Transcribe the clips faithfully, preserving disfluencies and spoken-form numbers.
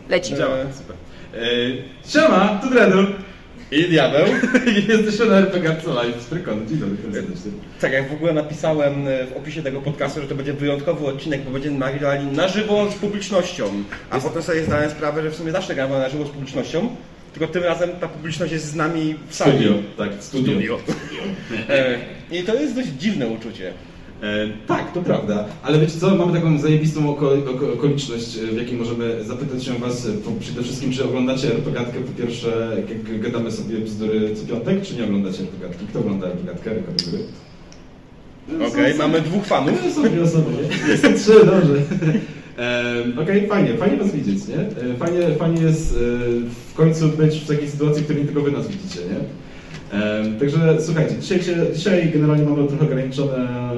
Leci. Działa, super. Eee, siema, tu Dredu. I diabeł. Jesteśmy na R P G Live z Prekonu. Dzień dobry, serdecznie. Tak, jak w ogóle napisałem w opisie tego podcastu, że to będzie wyjątkowy odcinek, bo będziemy nagrali na żywo z publicznością. A jest... potem sobie zdałem sprawę, że w sumie zawsze gramy na żywo z publicznością. Tylko tym razem ta publiczność jest z nami w sali. Studio, tak, studio. studio. e, I to jest dość dziwne uczucie. E, tak, to prawda, ale wiecie co, mamy taką zajebistą oko okoliczność, w jakiej możemy zapytać się was po, przede wszystkim, czy oglądacie R P Gatkę po pierwsze, jak gadamy sobie bzdury co piątek, czy nie oglądacie R P Gatki? Kto ogląda R P Gatkę? Ręka do góry. Okej, okay, mamy dwóch fanów. Są dwie osoby, nie? Są trzy, dobrze. E, Okej, okay, fajnie, fajnie was widzieć, nie? Fajnie, fajnie jest e, w końcu być w takiej sytuacji, w której nie tylko wy nas widzicie, nie? E, także słuchajcie, dzisiaj, dzisiaj generalnie mamy trochę ograniczone,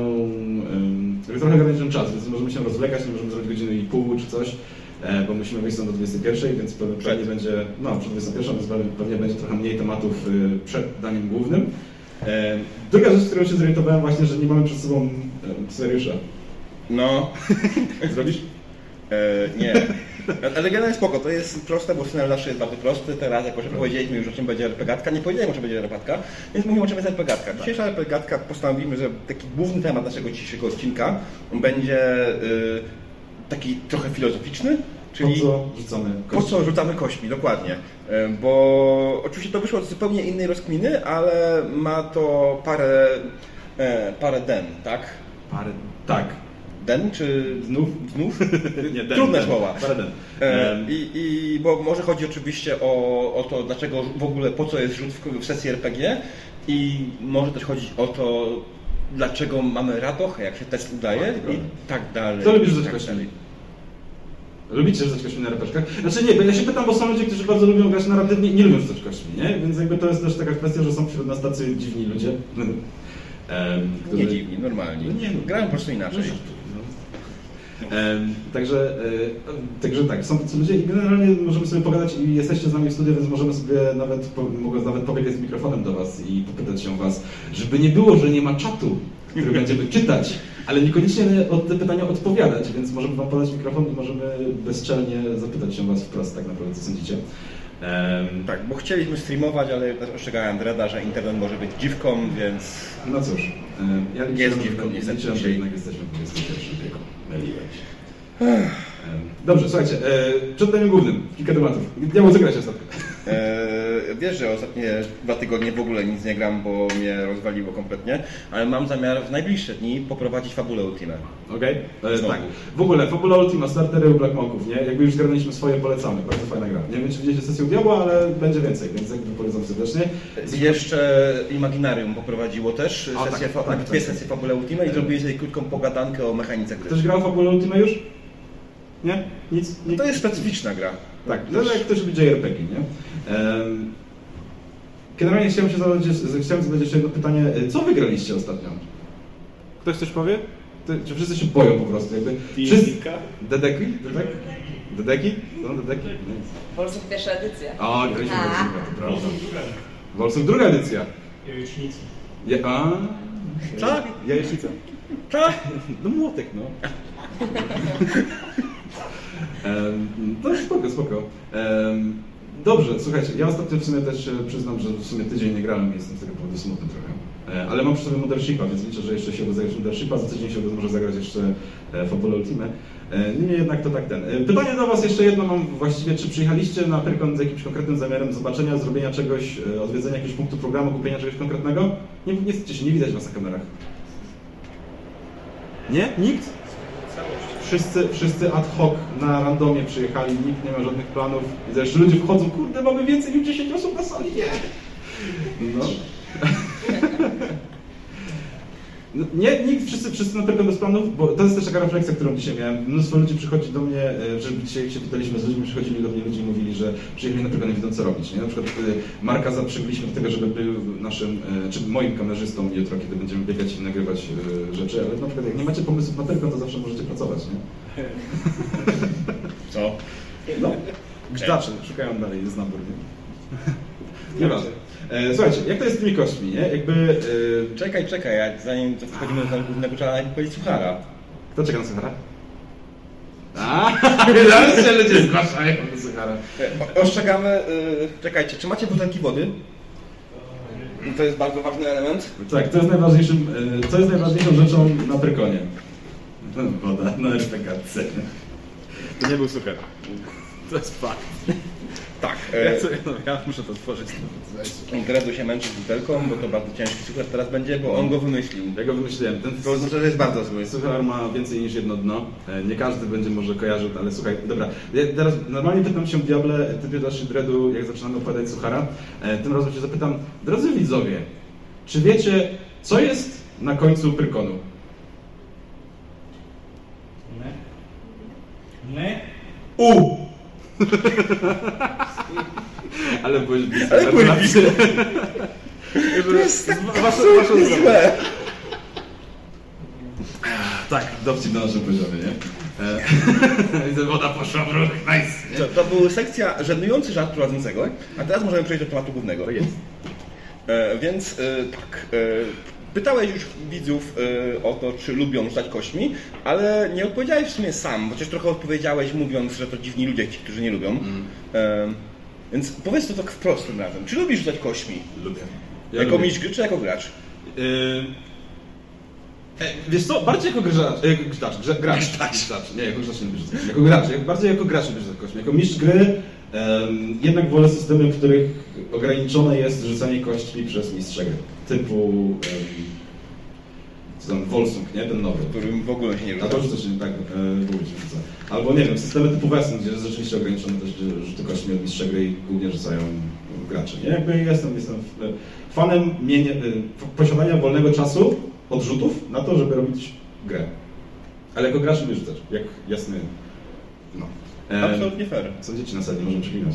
e, trochę ograniczony czas, więc możemy się rozwlekać, nie możemy zrobić godziny i pół czy coś, e, bo musimy wyjść stąd do dwudziestej pierwszej, więc pewnie, pewnie będzie, no przed dwudziestą pierwszą, więc pewnie będzie trochę mniej tematów e, przed daniem głównym. E, druga rzecz, którą się zorientowałem właśnie, że nie mamy przed sobą e, scenariusza. No. Zrobisz? E, nie. Ale generalnie spoko, to jest proste, bo scenariusz zawsze jest bardzo prosty. Teraz, jako że powiedzieliśmy już, o czym będzie RPGatka, nie powiedziałem, o czym będzie RPGatka, więc mówimy, o czym jest RPGatka. Dzisiejsza RPGatka postanowimy, że taki główny temat naszego dzisiejszego odcinka będzie y, taki trochę filozoficzny. Czyli po co rzucamy kośćmi? Po co rzucamy kośćmi, dokładnie. Bo oczywiście to wyszło z zupełnie innej rozkminy, ale ma to parę, parę den, tak? Parę, tak. Den czy znów? znów? Nie, den, Trudne den. słowa. Parę den. E, i, i, bo może chodzi oczywiście o, o to, dlaczego w ogóle, po co jest rzut w, w sesji R P G i może też chodzić o to, dlaczego mamy radochę, jak się test udaje i tak dalej. Kto lubi rzucać kośćmi? Lubicie rzucać kośćmi na er pe gie kach? Znaczy nie, bo ja się pytam, bo są ludzie, którzy bardzo lubią grać narratywnie i nie lubią rzucać kośćmi, nie? Więc jakby to jest też taka kwestia, że są wśród nas tacy dziwni ludzie. Um, którzy... Nie dziwni, normalni. No nie, no, grają po prostu inaczej. Um, także, e, także tak, są tacy ludzie i generalnie możemy sobie pogadać i jesteście z nami w studiu, więc możemy sobie nawet, po, mogę nawet pobiegać z mikrofonem do was i popytać się was, żeby nie było, że nie ma czatu, który będziemy czytać, ale niekoniecznie od te pytania odpowiadać, więc możemy wam podać mikrofon i możemy bezczelnie zapytać się was wprost tak naprawdę, co sądzicie. Um, tak, bo chcieliśmy streamować, ale też ostrzegałem Dreda, że internet może być dziwką, więc... No cóż, um, ja nie jest dziwką, niestety liczyłem, że dzisiaj. jednak jesteśmy w dwudziestym pierwszym wieku. Myliłeś. Dobrze, słuchajcie, e, przed daniem głównym, kilka tematów. Diabeł, co grać ostatnio? Eee, wiesz, że ostatnie dwa tygodnie w ogóle nic nie gram, bo mnie rozwaliło kompletnie, ale mam zamiar w najbliższe dni poprowadzić Fabulę Ultimę. Okej, okay. Tak. W ogóle Fabula Ultima, startery u Black Monków, nie? Jakby już zgarnęliśmy swoje, polecamy. Bardzo fajna gra. Nie wiem, czy widzieliście sesję u Diabła, ale będzie więcej, więc jakby polecam serdecznie. Jeszcze Imaginarium poprowadziło też A, sesję, tak, tak, dwie tak, sesje Fabule Ultima i zrobili sobie krótką pogadankę o mechanice gry. Ktoś grał Fabulę Ultima już? Nie? Nic? No to jest specyficzna gra. Tak, no jak ktoś lubi J R P G, nie? Um, generalnie chciałem się zadać, chciałem zadać jeszcze jedno pytanie. Co wygraliście ostatnio? Ktoś coś powie? Ty, czy wszyscy się boją po prostu? Jakby wszyscy... Dedeki? Dedeki? Dedeki? Są Dedeki? Wolsów pierwsza edycja. O, graliśmy Wolsów, to prawda. Wolsów druga edycja. Jajecznica. Je, a? Co? Jajecznica. Co? No młotek, no. Um, no spoko, spoko. Um, dobrze, słuchajcie, ja ostatnio w sumie też przyznam, że w sumie tydzień nie grałem i jestem z tego powodu smutny trochę. E, ale mam przy sobie Mothershipa, więc liczę, że jeszcze się uda zagrać Mothershipa, za tydzień się uda może zagrać jeszcze e, Fabulę Ultimę. E, niemniej jednak to tak ten. E, pytanie do was jeszcze jedno mam właściwie, czy przyjechaliście na Pyrkon z jakimś konkretnym zamiarem zobaczenia, zrobienia czegoś, e, odwiedzenia jakiegoś punktu programu, kupienia czegoś konkretnego? Nie, nie chcecie się, nie widać was na kamerach. Nie? Nikt? Wszyscy, wszyscy ad hoc na randomie przyjechali, nikt nie ma żadnych planów. I jeszcze ludzie wchodzą, kurde, mamy więcej niż dziesięć osób na sali, nie! No. No, nie, nikt, wszyscy, wszyscy na pewno bez planów, bo to jest też taka refleksja, którą dzisiaj miałem. Mnóstwo ludzi przychodzi do mnie, że dzisiaj jak się pytaliśmy z ludźmi, przychodzili do mnie ludzie i mówili, że przyjechali na pewno nie wiedzą co robić. Nie? Na przykład Marka zaprzygliśmy do tego, żeby był naszym, czy moim kamerzystą jutro, kiedy będziemy biegać i nagrywać rzeczy, ale na przykład jak nie macie pomysłów na tylko, to zawsze możecie pracować, nie? Co? No, grzdacze, szukają dalej, jest nabór, nie? Nieważne. E, słuchajcie, jak to jest z tymi kośćmi, nie? Jakby... E... Czekaj, czekaj, jak zanim wchodzimy do głównego, trzeba najpierw powiedzieć suchara. Kto czeka na suchara? A, zaraz się ludzie zgłaszają do suchara. Ostrzegamy, yy, czekajcie, czy macie butelki wody? To jest bardzo ważny element. Tak, to jest najważniejszym, yy, co jest najważniejszą rzeczą na Prykonie? Woda na R P G C. To nie był suchar. To jest fakt. Tak. Ja, sobie, no, ja muszę to tworzyć. Dredu się męczy z butelką, bo to bardzo ciężki suchar teraz będzie, bo on go wymyślił. Ja go wymyśliłem. Ten To znaczy, że jest bardzo zły. suchar ma więcej niż jedno dno. Nie każdy będzie może kojarzył, ale słuchaj, dobra. Ja teraz normalnie pytam się Diable, ty pytasz Dredu, jak zaczynamy opowiadać suchara. Tym razem się zapytam, drodzy widzowie, czy wiecie, co jest na końcu Prykonu? Nie. Nie. U! Ale byłeś blisko. Ale byłeś blisko. To jest tak złe. Tak, dowcip na naszym poziomie, nie? Widzę, woda poszła w ruch, nice. To, to była sekcja żenujący żart prowadzącego, a teraz możemy przejść do tematu głównego. Tak jest. E, więc e, tak, e, pytałeś już widzów e, o to, czy lubią rzucać kośćmi, ale nie odpowiedziałeś w sumie sam, chociaż trochę odpowiedziałeś mówiąc, że to dziwni ludzie, ci, którzy nie lubią. Mm. E, więc powiedz to tak wprost tym razem. Czy lubisz rzucać kośćmi? Lubię. Ja jako lubię. mistrz gry, czy jako gracz? Yy... Wiesz co, bardziej jako gracz, jako gracz, gracz, gracz, gracz, gracz. Nie, jako gracz nie lubię rzucać. Jako gracz, jak, bardziej jako gracz lubię rzucać kośćmi. Jako mistrz gry um, jednak wolę systemy, w których ograniczone jest rzucanie kośćmi przez mistrza gry. Typu um, co tam, Volsung, nie? Ten nowy. W którym w ogóle się nie rzuca. A to rzuca się, tak, w ogóle się rzuca. Albo nie wiem, systemy typu Western, gdzie jest rzeczywiście ograniczone też rzuty kośćmi od mistrza gry i głównie rzucają gracze. Nie? Jakby jestem, jestem fanem mienia, posiadania wolnego czasu od rzutów na to, żeby robić grę. Ale jako gracz lubię rzucać, jak jasny. No. E, Absolutnie fair. Są dzieci na sali, nie możemy przeklinać.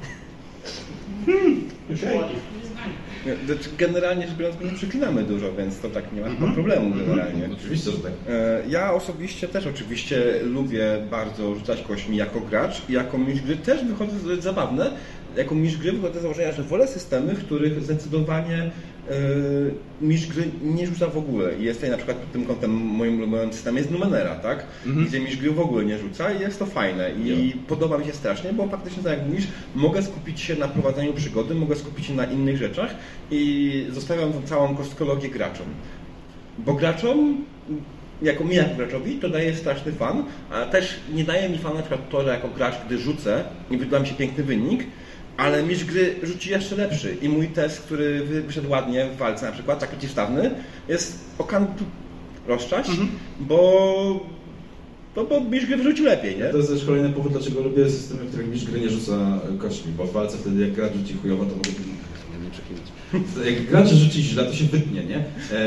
Hmm, okay. Generalnie rzecz biorąc, nie przeklinamy dużo, więc to tak nie ma mm-hmm. problemu generalnie. Mm-hmm. Oczywiście, że tak. Ja osobiście też oczywiście lubię bardzo rzucać kośćmi jako gracz i jako mistrz gry też wychodzę z zabawne. Jako mistrz gry wychodzę z założenia, że wolę systemy, w których zdecydowanie yy, mistrz gry nie rzuca w ogóle. I jest tutaj na przykład pod tym kątem moim ulubionym systemem jest Numenera, tak? Mm-hmm. Gdzie mistrz gry w ogóle nie rzuca i jest to fajne. I yeah. podoba mi się strasznie, bo faktycznie tak jak mówisz, mogę skupić się na prowadzeniu przygody, mogę skupić się na innych rzeczach i zostawiam tą całą kostkologię graczom. Bo graczom, jako mi jako graczowi, to daje straszny fan, a też nie daje mi fan na przykład to, że jako gracz, gdy rzucę i wyda mi się piękny wynik, ale mistrz gry rzuci jeszcze lepszy i mój test, który wyszedł ładnie w walce na przykład, tak przeciwstawny, jest okan rozczać, mhm. bo, bo, bo mistrz gry wyrzucił lepiej, nie? To jest też kolejny powód, dlaczego lubię systemy, w których mistrz gry nie rzuca kośćmi, bo w walce wtedy jak gracz rzuci chujowo, to mogę nie przeklinać. Jak gracz rzuci źle, to się wytnie, nie?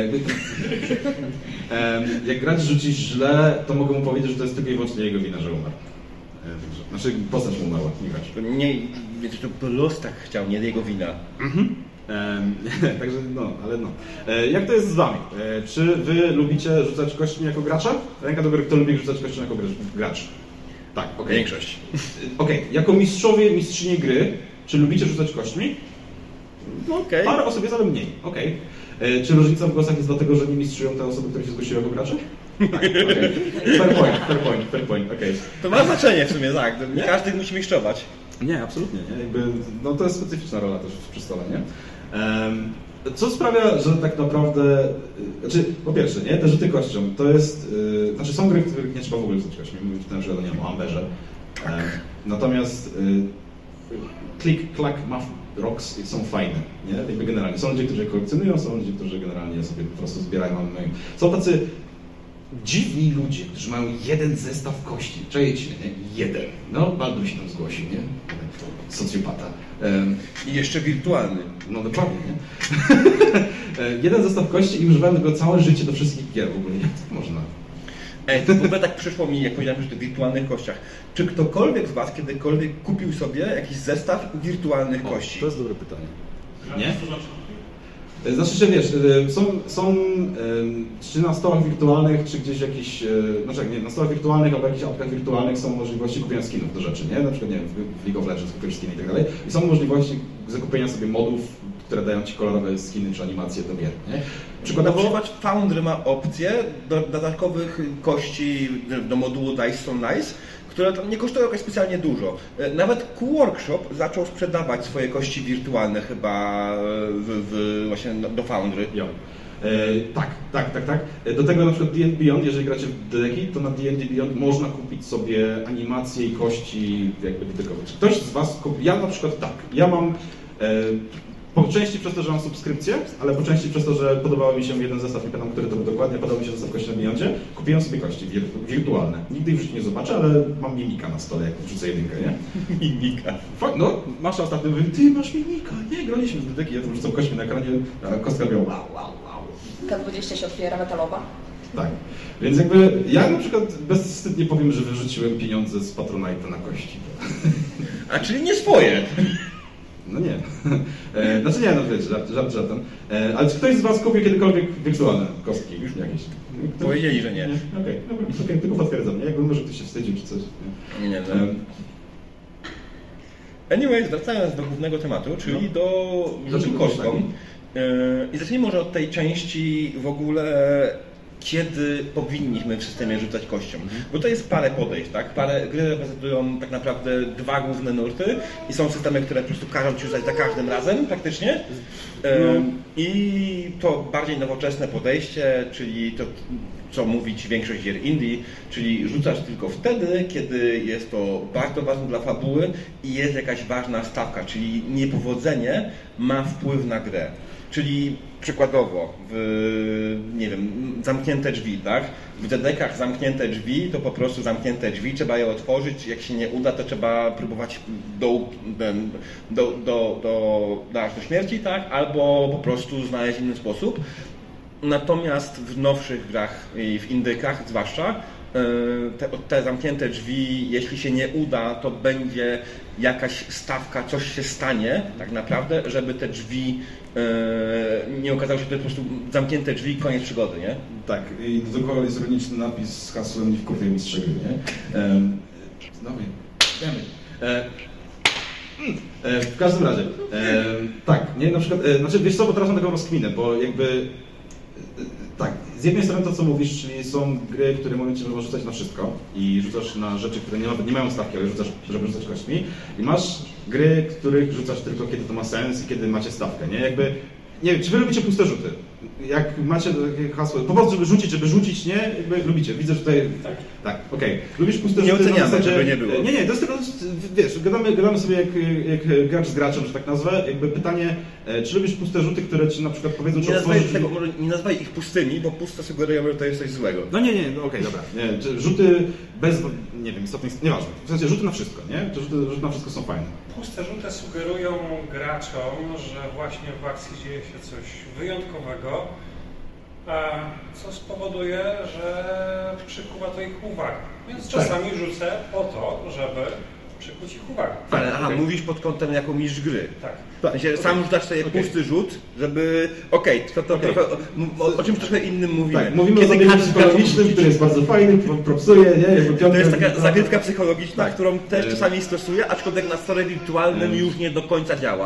Jak gracz rzuci źle, to mogę mu powiedzieć, że to jest tylko i wyłącznie jego wina, że umarł. Znaczy postać mu umarła, nie gracz. Nie, wiecie, to los tak chciał, nie jego wina. Mhm. Ehm, także no, ale no. E, jak to jest z wami? E, czy wy lubicie rzucać kośćmi jako gracza? Ręka do góry, kto lubi rzucać kośćmi jako gracz? Tak, okej. Okay. Większość. Okej, okay. Jako mistrzowie, mistrzynie gry, czy lubicie rzucać kośćmi? No okej. Okay. Parę osób jest, ale mniej. Okej. Okay. Czy różnica w głosach jest dlatego, że nie mistrzują te osoby, które się zgłosiły jako gracze? Tak, okay. Fair point, fair point, fair point, okej. Okay. To ma znaczenie w sumie, tak. Nie, nie każdy musi mistrzować. Nie, absolutnie nie. Jakby, no to jest specyficzna rola też przy stole, nie? Um, co sprawia, że tak naprawdę, znaczy po pierwsze, nie, te rzuty kością, to jest, yy, znaczy są gry, w których nie trzeba w ogóle rzucać kośćmi, mówię na przykład nie wiem, o Amberze. Um, natomiast yy, Click, Clack, Muff, Rocks są fajne, nie? Jakby generalnie. Są ludzie, którzy je kolekcjonują, są ludzie, którzy generalnie sobie po prostu zbierają. Są tacy dziwni ludzie, którzy mają jeden zestaw kości. Czajecie, nie? Jeden. No, Baldur się tam zgłosił, nie? Socjopata. Um, I jeszcze wirtualny. No dokładnie, nie? Jeden zestaw kości i używałem tego całe życie do wszystkich gier w ogóle. Jak to można? Ej, to w ogóle tak przyszło mi, jak powiedziałem, że o wirtualnych kościach. Czy ktokolwiek z Was kiedykolwiek kupił sobie jakiś zestaw wirtualnych o, kości? To jest dobre pytanie. Nie? Znaczy się, wiesz, są, są czy na stołach wirtualnych, czy gdzieś jakiś, znaczy nie, na stołach wirtualnych albo jakichś apkach wirtualnych są możliwości kupienia skinów do rzeczy, nie? Na przykład, nie wiem, w League of Legends kupujesz skiny i tak dalej. I są możliwości zakupienia sobie modów, które dają Ci kolorowe skiny czy animacje do gier, nie? Przykładowo, na przykład Foundry ma opcję do dodatkowych kości do modułu Dice So Nice, które tam nie kosztują jakoś specjalnie dużo. Nawet Q-Workshop zaczął sprzedawać swoje kości wirtualne chyba w, w, właśnie do Foundry. Jo. E, tak, tak, tak, tak. Do tego na przykład D and D Beyond, jeżeli gracie w Dedeki, to na D and D Beyond można kupić sobie animacje i kości jakby dotykowe. Czy ktoś z Was kupi? Ja na przykład tak. Ja mam e, po części przez to, że mam subskrypcję, ale po części przez to, że podobał mi się jeden zestaw, nie pamiętam, który to był dokładnie, podobał mi się zestaw kości na Beyondzie, kupiłem sobie kości wir- wirtualne. Nigdy ich w życiu nie zobaczę, ale mam mimika na stole, jak wrzucę jedynkę, nie? Mimika. No, masz ostatnio mówi, ty masz mimika, nie, graliśmy w Dedeki, ja to wrzucam kośćmi na ekranie, a kostka miała wow, wow, wow. K dwadzieścia się otwiera metalowa. Tak, więc jakby ja na przykład bezwstydnie powiem, że wyrzuciłem pieniądze z Patronite'a na kości. A czyli nie swoje. No nie. E, znaczy nie, no wiecie, żart, żart żartem. E, ale czy ktoś z Was kupił kiedykolwiek wirtualne kostki już jakieś? Ktoś? Powiedzieli, że nie. Okej, okay, dobra, okay, tylko potwierdzam, nie? Jakby może ktoś się wstydził czy coś. Nie, nie no. Um, Anyways, wracając do głównego tematu, czyli no. do rzutu kostką. I zacznijmy może od tej części w ogóle, kiedy powinniśmy w systemie rzucać kością. Bo to jest parę podejść, tak? Parę, gry reprezentują tak naprawdę dwa główne nurty i są systemy, które po prostu każą ci rzucać za każdym razem praktycznie. No. I to bardziej nowoczesne podejście, czyli to, co mówi ci większość gier indie, czyli rzucasz tylko wtedy, kiedy jest to bardzo ważne dla fabuły i jest jakaś ważna stawka, czyli niepowodzenie ma wpływ na grę. Czyli przykładowo, w, nie wiem, zamknięte drzwi, tak? W Dedekach zamknięte drzwi to po prostu zamknięte drzwi, trzeba je otworzyć, jak się nie uda, to trzeba próbować do, do, do, do, do, aż do śmierci, tak? Albo po prostu znaleźć inny sposób. Natomiast w nowszych grach i w indykach zwłaszcza, Te, te zamknięte drzwi, jeśli się nie uda, to będzie jakaś stawka, coś się stanie tak naprawdę, żeby te drzwi e, nie okazało się, że to po prostu zamknięte drzwi i koniec przygody, nie? Tak, i do tego jest ironiczny napis z hasłem "Nie wkurwiaj mistrza gry", nie? Um, no wiemy. E, e, w każdym razie, e, tak, nie, na przykład, e, znaczy wiesz co, bo teraz mam taką rozkminę, bo jakby e, tak, z jednej strony to, co mówisz, czyli są gry, które mówią ci, że możesz rzucać na wszystko i rzucasz na rzeczy, które nie, ma, nie mają stawki, ale rzucasz, żeby rzucać kośćmi i masz gry, których rzucasz tylko, kiedy to ma sens i kiedy macie stawkę, nie? Jakby, nie wiem, czy wy lubicie puste rzuty? Jak macie takie hasło, po prostu, żeby rzucić, żeby rzucić, nie? Jakby lubicie, widzę, że tutaj... Tak, tak, okej. Okay. Lubisz puste nie rzuty? Nie oceniamy, zasadzie... żeby nie było. Nie, nie, to jest tylko, wiesz, gadamy, gadamy sobie jak, jak gracz z graczem, że tak nazwę, jakby pytanie, czy lubisz puste rzuty, które ci na przykład powiedzą, czy nie otworzyć... Tego, może nie nazwaj ich pustymi, bo puste sugerują, że to jest coś złego. No nie, nie, no okej, okay, dobra. Nie, rzuty bez, nie wiem, istotnych, nieważne. W sensie rzuty na wszystko, nie? Rzuty, rzuty na wszystko są fajne. Puste rzuty sugerują graczom, że właśnie w akcji dzieje się coś wyjątkowego, co spowoduje, że przykuwa to ich uwagę. Więc czasami tak. rzucę po to, żeby przykuć ich uwagę. Ale aha, okay. Mówisz pod kątem jako mistrz gry. Tak. W sensie, okay. Sam rzucasz sobie okay. pusty rzut, żeby... Okej, okay, to, to okay. trochę o, o czymś trochę innym mówimy. Tak, mówimy Kiedy o zabiegu psychologicznym, który jest bardzo fajny, propsuje, nie? Jakby to jest taka zagrywka psychologiczna, tak. którą też czasami stosuję, aczkolwiek na stole wirtualnym już nie do końca działa.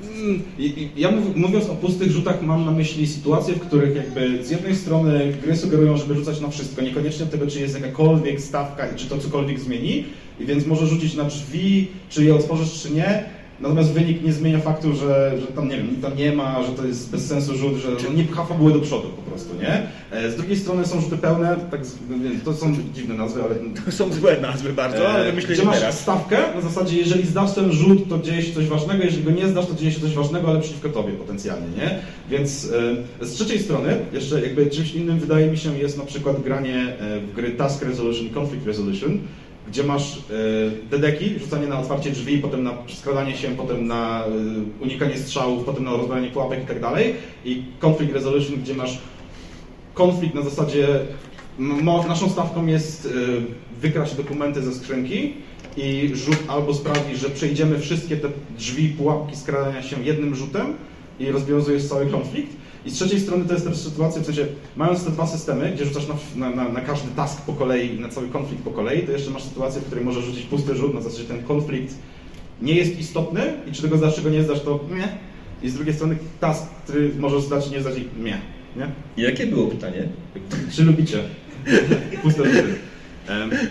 Ja mówiąc o pustych rzutach mam na myśli sytuacje, w których jakby z jednej strony gry sugerują, żeby rzucać na wszystko, niekoniecznie od tego, czy jest jakakolwiek stawka i czy to cokolwiek zmieni, i więc może rzucić na drzwi, czy je otworzysz, czy nie. Natomiast wynik nie zmienia faktu, że, że tam nie wiem, nic tam nie ma, że to jest bez sensu rzut, że, że nie pcha fabuły do przodu po prostu, nie? Z drugiej strony są rzuty pełne, tak, to są dziwne nazwy, ale... To są złe nazwy bardzo, ale myślę, że masz teraz. Stawkę, na zasadzie jeżeli zdasz ten rzut, to dzieje się coś ważnego, jeżeli go nie zdasz, to dzieje się coś ważnego, ale przeciwko tobie potencjalnie, nie? Więc z trzeciej strony, jeszcze jakby czymś innym wydaje mi się jest na przykład granie w gry Task Resolution i Conflict Resolution, gdzie masz y, dedeki, rzucanie na otwarcie drzwi, potem na skradanie się, potem na y, unikanie strzałów, potem na rozwalanie pułapek i tak dalej. I Conflict Resolution, gdzie masz konflikt na zasadzie, mo, naszą stawką jest y, wykraść dokumenty ze skrzynki i rzut albo sprawi, że przejdziemy wszystkie te drzwi, pułapki skradania się jednym rzutem i rozwiązujesz cały konflikt. I z trzeciej strony to jest też sytuacja, w sensie, mając te dwa systemy, gdzie rzucasz na, na, na każdy task po kolei i na cały konflikt po kolei, to jeszcze masz sytuację, w której możesz rzucić pusty rzut, na zasadzie ten konflikt nie jest istotny i czy tego zdasz, czy go nie zdasz, to nie. I z drugiej strony task, który możesz zdać i nie zdać i nie. nie. I jakie było pytanie? Czy lubicie puste rzuty? Um,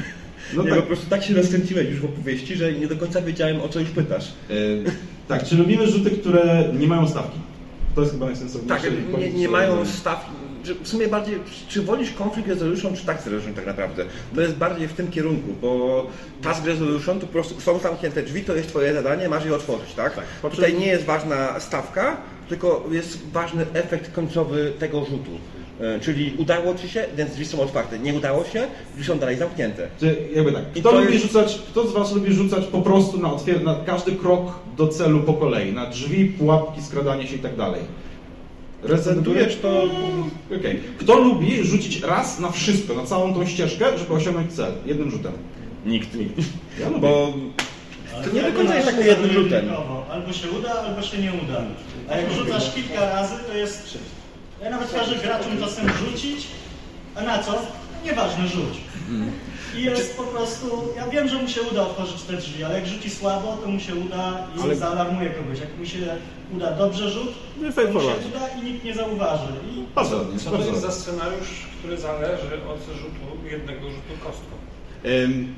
No nie, tak. po prostu tak się rozkręciłeś już w opowieści, że nie do końca wiedziałem, o co już pytasz. E, tak, czy lubimy rzuty, które nie mają stawki? To jest chyba najsensowniejsze. Tak, nie, nie mają stawki. W sumie bardziej, czy wolisz Conflict Resolution, czy Task Resolution tak naprawdę? To jest bardziej w tym kierunku, bo Task Resolution to po prostu są zamknięte drzwi, to jest twoje zadanie, masz je otworzyć, tak? tak. Tutaj nie jest ważna stawka, tylko jest ważny efekt końcowy tego rzutu. Czyli udało ci się, więc drzwi są otwarte. Nie udało się, drzwi są dalej zamknięte. Czy jakby tak. Kto, lubi jest... rzucać, kto z was lubi rzucać po prostu na, otwier- na każdy krok do celu po kolei? Na drzwi, pułapki, skradanie się i tak dalej? Prezentujesz to... Okej. Okay. Kto lubi rzucić raz na wszystko, na całą tą ścieżkę, żeby osiągnąć cel? Jednym rzutem. Nikt. Nikt. Ja lubię. Bo to nie do końca jest tak jednym rzutem. Albo się uda, albo się nie uda. A jak rzucasz kilka razy, to jest... Ja nawet każę graczom czasem rzucić, a na co? Nieważne, rzuć. I jest po prostu, ja wiem, że mu się uda otworzyć te drzwi, ale jak rzuci słabo, to mu się uda i ale... zaalarmuje kogoś. Jak mi się uda dobrze rzut, to mu się uda i nikt nie zauważy. I... Bardzo, co to jest za scenariusz, który zależy od rzutu, jednego rzutu kostką? Um,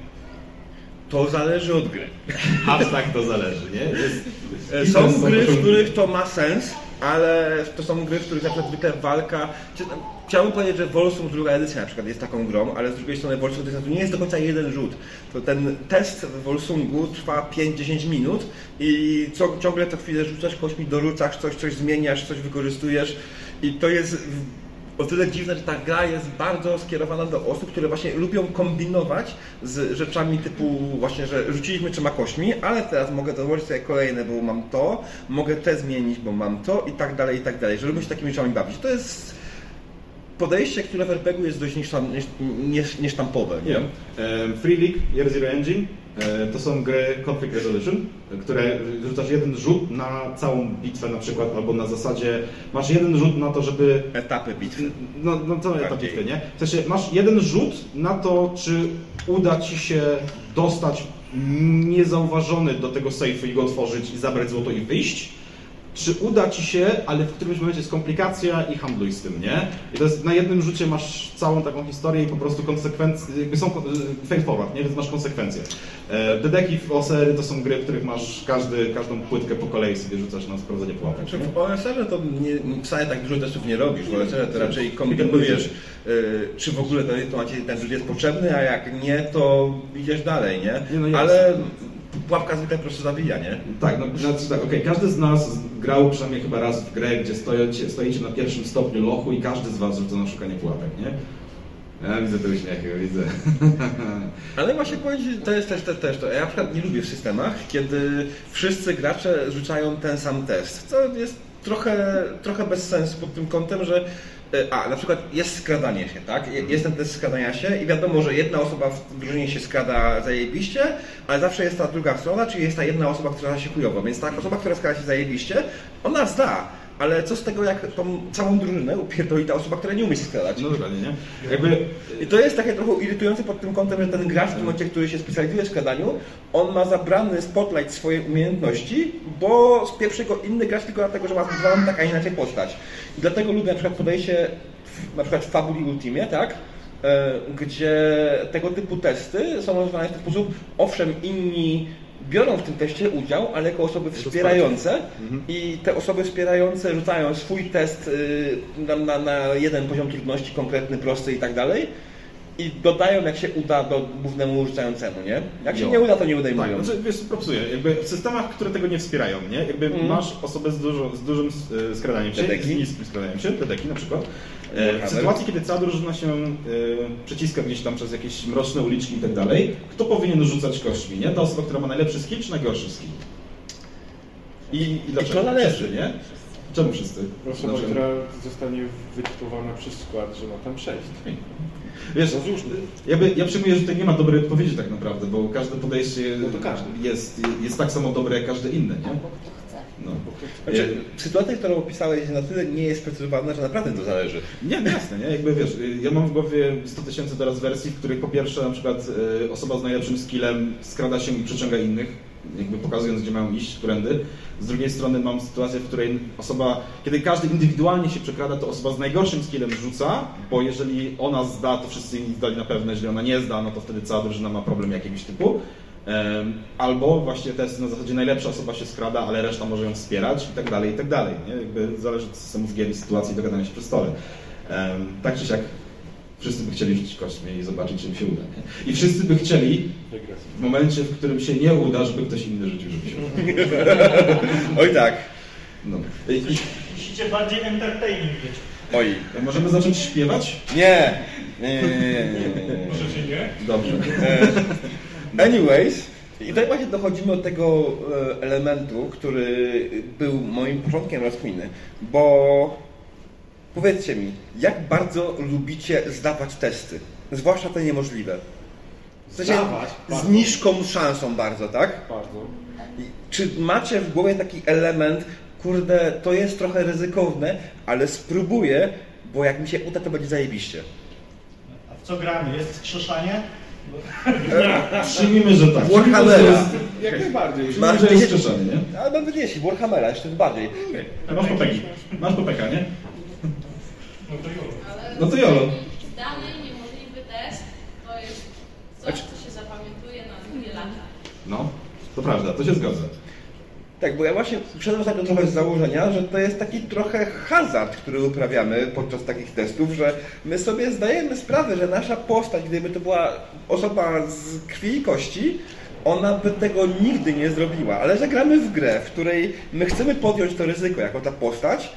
to zależy od gry. Aż tak to zależy, nie? Jest... Są gry, w których to ma sens, ale to są gry, w których na przykład zwykle walka... Chciałbym powiedzieć, że Volsung druga edycja na przykład jest taką grą, ale z drugiej strony Volsung to nie jest do końca jeden rzut. To ten test w Volsungu trwa pięć do dziesięciu minut i co, ciągle co chwilę rzucasz kośćmi, dorzucasz coś, coś zmieniasz, coś wykorzystujesz i to jest o tyle dziwne, że ta gra jest bardzo skierowana do osób, które właśnie lubią kombinować z rzeczami typu właśnie, że rzuciliśmy trzema kośćmi, ale teraz mogę dołożyć sobie kolejne, bo mam to, mogę te zmienić, bo mam to i tak dalej, i tak dalej, że lubią się takimi rzeczami bawić. To jest podejście, które w er pe gie u jest dość niesztampowe. Nie? Free League, Year Zero Engine to są gry Conflict Resolution, które rzucasz jeden rzut na całą bitwę na przykład, albo na zasadzie masz jeden rzut na to, żeby... Etapy bitwy. No, no to etap bitwy, nie? W sensie masz jeden rzut na to, czy uda ci się dostać niezauważony do tego sejfu i go otworzyć i zabrać złoto i wyjść, czy uda ci się, ale w którymś momencie jest komplikacja i handluj z tym, nie? I to jest, na jednym rzucie masz całą taką historię i po prostu konsekwencje, jakby są fade forward, nie? Więc masz konsekwencje. Dedeki w Osery to są gry, w których masz każdy, każdą płytkę po kolei sobie rzucasz na sprawdzenie pułapek. Znaczy, w O S R to nie, wcale tak dużo testów nie robisz, w O S R to raczej kombinujesz, yy, czy w ogóle ten, ten rzut jest potrzebny, a jak nie, to idziesz dalej, nie? nie no ale pułapka zwykle po prostu zabija, nie? Tak, no znaczy tak, okej, okay. Każdy z nas grał przynajmniej chyba raz w grę, gdzie stoicie, stoicie na pierwszym stopniu lochu i każdy z was rzuca na szukanie pułapek, nie? Ja widzę te uśmiechy, widzę. Ale właśnie powiedzieć, to jest też, też, też to. Ja na przykład nie lubię w systemach, kiedy wszyscy gracze rzucają ten sam test. To jest trochę, trochę bez sensu pod tym kątem, że a, na przykład jest skradanie się, tak? Jest ten test skradania się i wiadomo, że jedna osoba w drużynie się skrada zajebiście, ale zawsze jest ta druga strona, czyli jest ta jedna osoba, która się chujowo, więc ta osoba, która skrada się zajebiście, ona zda. Ale co z tego, jak tą całą drużynę upierdoli ta osoba, która nie umie się skradać? No dokładnie, nie? Jakby... I to jest takie trochę irytujące pod tym kątem, że ten gracz w tym momencie, który się specjalizuje w skradaniu, on ma zabrany spotlight swojej umiejętności, bo spieprzy go inny gracz tylko dlatego, że ma zbudowaną tak, a inaczej postać. I dlatego lubię na przykład podejście w, na przykład w Fabuli Ultimie, tak? E, gdzie tego typu testy są rozwiązane w ten sposób. Owszem, inni biorą w tym teście udział, ale jako osoby wspierające mhm. i te osoby wspierające rzucają swój test y, na, na, na jeden poziom trudności, konkretny, prosty i tak dalej i dodają, jak się uda, do głównemu rzucającemu, nie? Jak się jo. nie uda, to nie udejmują. Tak, znaczy, wiesz, propsuję. Jakby w systemach, które tego nie wspierają, nie? Jakby mm. masz osobę z, dużo, z dużym skradaniem się, z niskim skradaniem się, dedeki na przykład. W sytuacji, kiedy cała drużyna się y, przeciska gdzieś tam przez jakieś mroczne uliczki i tak dalej, kto powinien rzucać kośćmi, nie? Ta osoba, która ma najlepszy skill, czy najgorszy skill? I, i dlaczego? I to należy, wszyscy, nie? Czemu wszyscy? Osoba, znaczy... która zostanie wytypowana przez skład, że ma tam przejść. Wiesz, jakby, ja przyjmuję, że tutaj nie ma dobrej odpowiedzi tak naprawdę, bo każde podejście no to każdy. Jest, jest tak samo dobre jak każde inne, nie? No. Znaczy, sytuacja, którą opisałeś, na tyle nie jest sprecyzowana, że naprawdę to zależy. Nie, no jasne, nie? Jakby wiesz, ja mam w głowie sto tysięcy teraz wersji, w których po pierwsze na przykład y, osoba z najlepszym skillem skrada się i przyciąga innych, jakby pokazując, gdzie mają iść, którędy. Z drugiej strony mam sytuację, w której osoba, kiedy każdy indywidualnie się przekrada, to osoba z najgorszym skillem rzuca, bo jeżeli ona zda, to wszyscy inni zdali na pewno, jeżeli ona nie zda, no to wtedy cała drużyna ma problem jakiegoś typu. Albo właśnie testy na zasadzie najlepsza osoba się skrada, ale reszta może ją wspierać i tak dalej, i tak dalej. Nie? Jakby zależy od systemów gier i sytuacji dogadania się przy stole. Tak czy siak wszyscy by chcieli rzucić kośćmi i zobaczyć, czy im się uda. Nie? I wszyscy by chcieli w momencie, w którym się nie uda, żeby ktoś inny rzucił, żeby się uda. Oj tak. No. Musicie bardziej entertaining być. Oj. Możemy zacząć śpiewać? Nie. Nie, nie, nie, nie, nie. Możecie nie? Dobrze. Anyways, i tutaj właśnie dochodzimy do tego elementu, który był moim początkiem rozkminy, bo powiedzcie mi, jak bardzo lubicie zdawać testy? Zwłaszcza te niemożliwe. W sensie Zdawać? z niską szansą bardzo, tak? Bardzo. I czy macie w głowie taki element, kurde, to jest trochę ryzykowne, ale spróbuję, bo jak mi się uda, to będzie zajebiście. A w co gramy? Jest skrzeszanie? Przyjmijmy, że tak. Warhammera. Jak najbardziej. Przyjmijmy, że jest skrzeszany, nie? A nawet jeśli, Warhammera, jeszcze bardziej. Okay. Masz popeki. Masz popeka, nie? No to już. No to jolo. Dany niemożliwy test to jest coś, co się zapamiętuje na długie lata. No, to prawda, to się zgadza. Tak, bo ja właśnie przyszedłem tak trochę z założenia, że to jest taki trochę hazard, który uprawiamy podczas takich testów, że my sobie zdajemy sprawę, że nasza postać, gdyby to była osoba z krwi i kości, ona by tego nigdy nie zrobiła, ale że gramy w grę, w której my chcemy podjąć to ryzyko jako ta postać,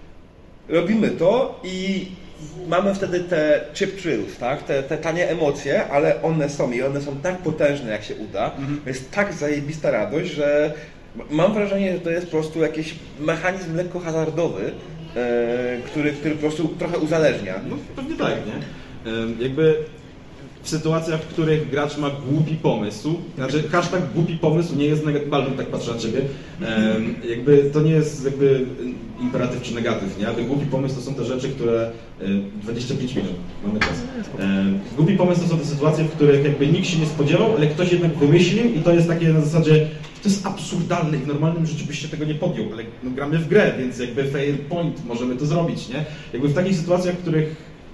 robimy to i mamy wtedy te chip thrills, tak? Te, te tanie emocje, ale one są i one są tak potężne, jak się uda. Mhm. Jest tak zajebista radość, że mam wrażenie, że to jest po prostu jakiś mechanizm lekko hazardowy, e, który, który po prostu trochę uzależnia. No pewnie tak, nie? E, jakby w sytuacjach, w których gracz ma głupi pomysł, znaczy hashtag głupi pomysł nie jest negatywny, tak patrzę na ciebie, e, jakby to nie jest jakby imperatyw czy negatyw, nie? Ale głupi pomysł to są te rzeczy, które e, dwadzieścia pięć minut, mamy czas. E, głupi pomysł to są te sytuacje, w których jakby nikt się nie spodziewał, ale ktoś jednak wymyślił i to jest takie na zasadzie to jest absurdalne i w normalnym życiu byś się tego nie podjął, ale no, gramy w grę, więc jakby fair point, możemy to zrobić, nie? Jakby w takich sytuacjach, w których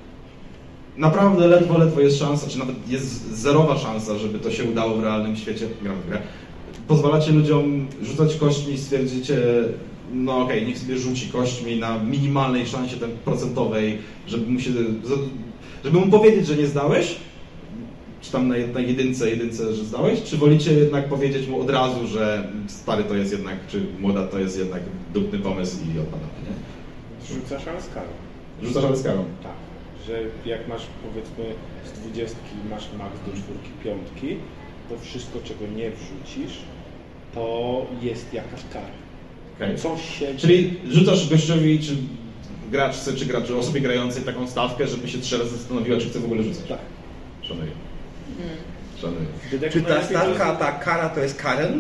naprawdę ledwo, ledwo jest szansa, czy nawet jest zerowa szansa, żeby to się udało w realnym świecie, gramy w grę, pozwalacie ludziom rzucać kośćmi i stwierdzicie, no okej, okay, niech sobie rzuci kośćmi na minimalnej szansie ten procentowej, żeby mu się, żeby mu powiedzieć, że nie zdałeś, czy tam na, na jedynce, jedynce, że zdałeś, czy wolicie jednak powiedzieć mu od razu, że stary to jest jednak, czy młoda to jest jednak dupny pomysł i odpadamy, nie? Rzucasz ale z karą. Rzucasz ale z karą. Tak, że jak masz powiedzmy z dwudziestki masz max do czwórki, piątki, to wszystko czego nie wrzucisz, to jest jakaś kara. Okay. Coś się... Czyli rzucasz gościowi, czy graczce, czy graczu, osobie grającej taką stawkę, żeby się trzy razy zastanowiła, czy chce w ogóle rzucać. Tak. Szanuję. Szanuję. Czy ta stawka, ta kara to jest Karen?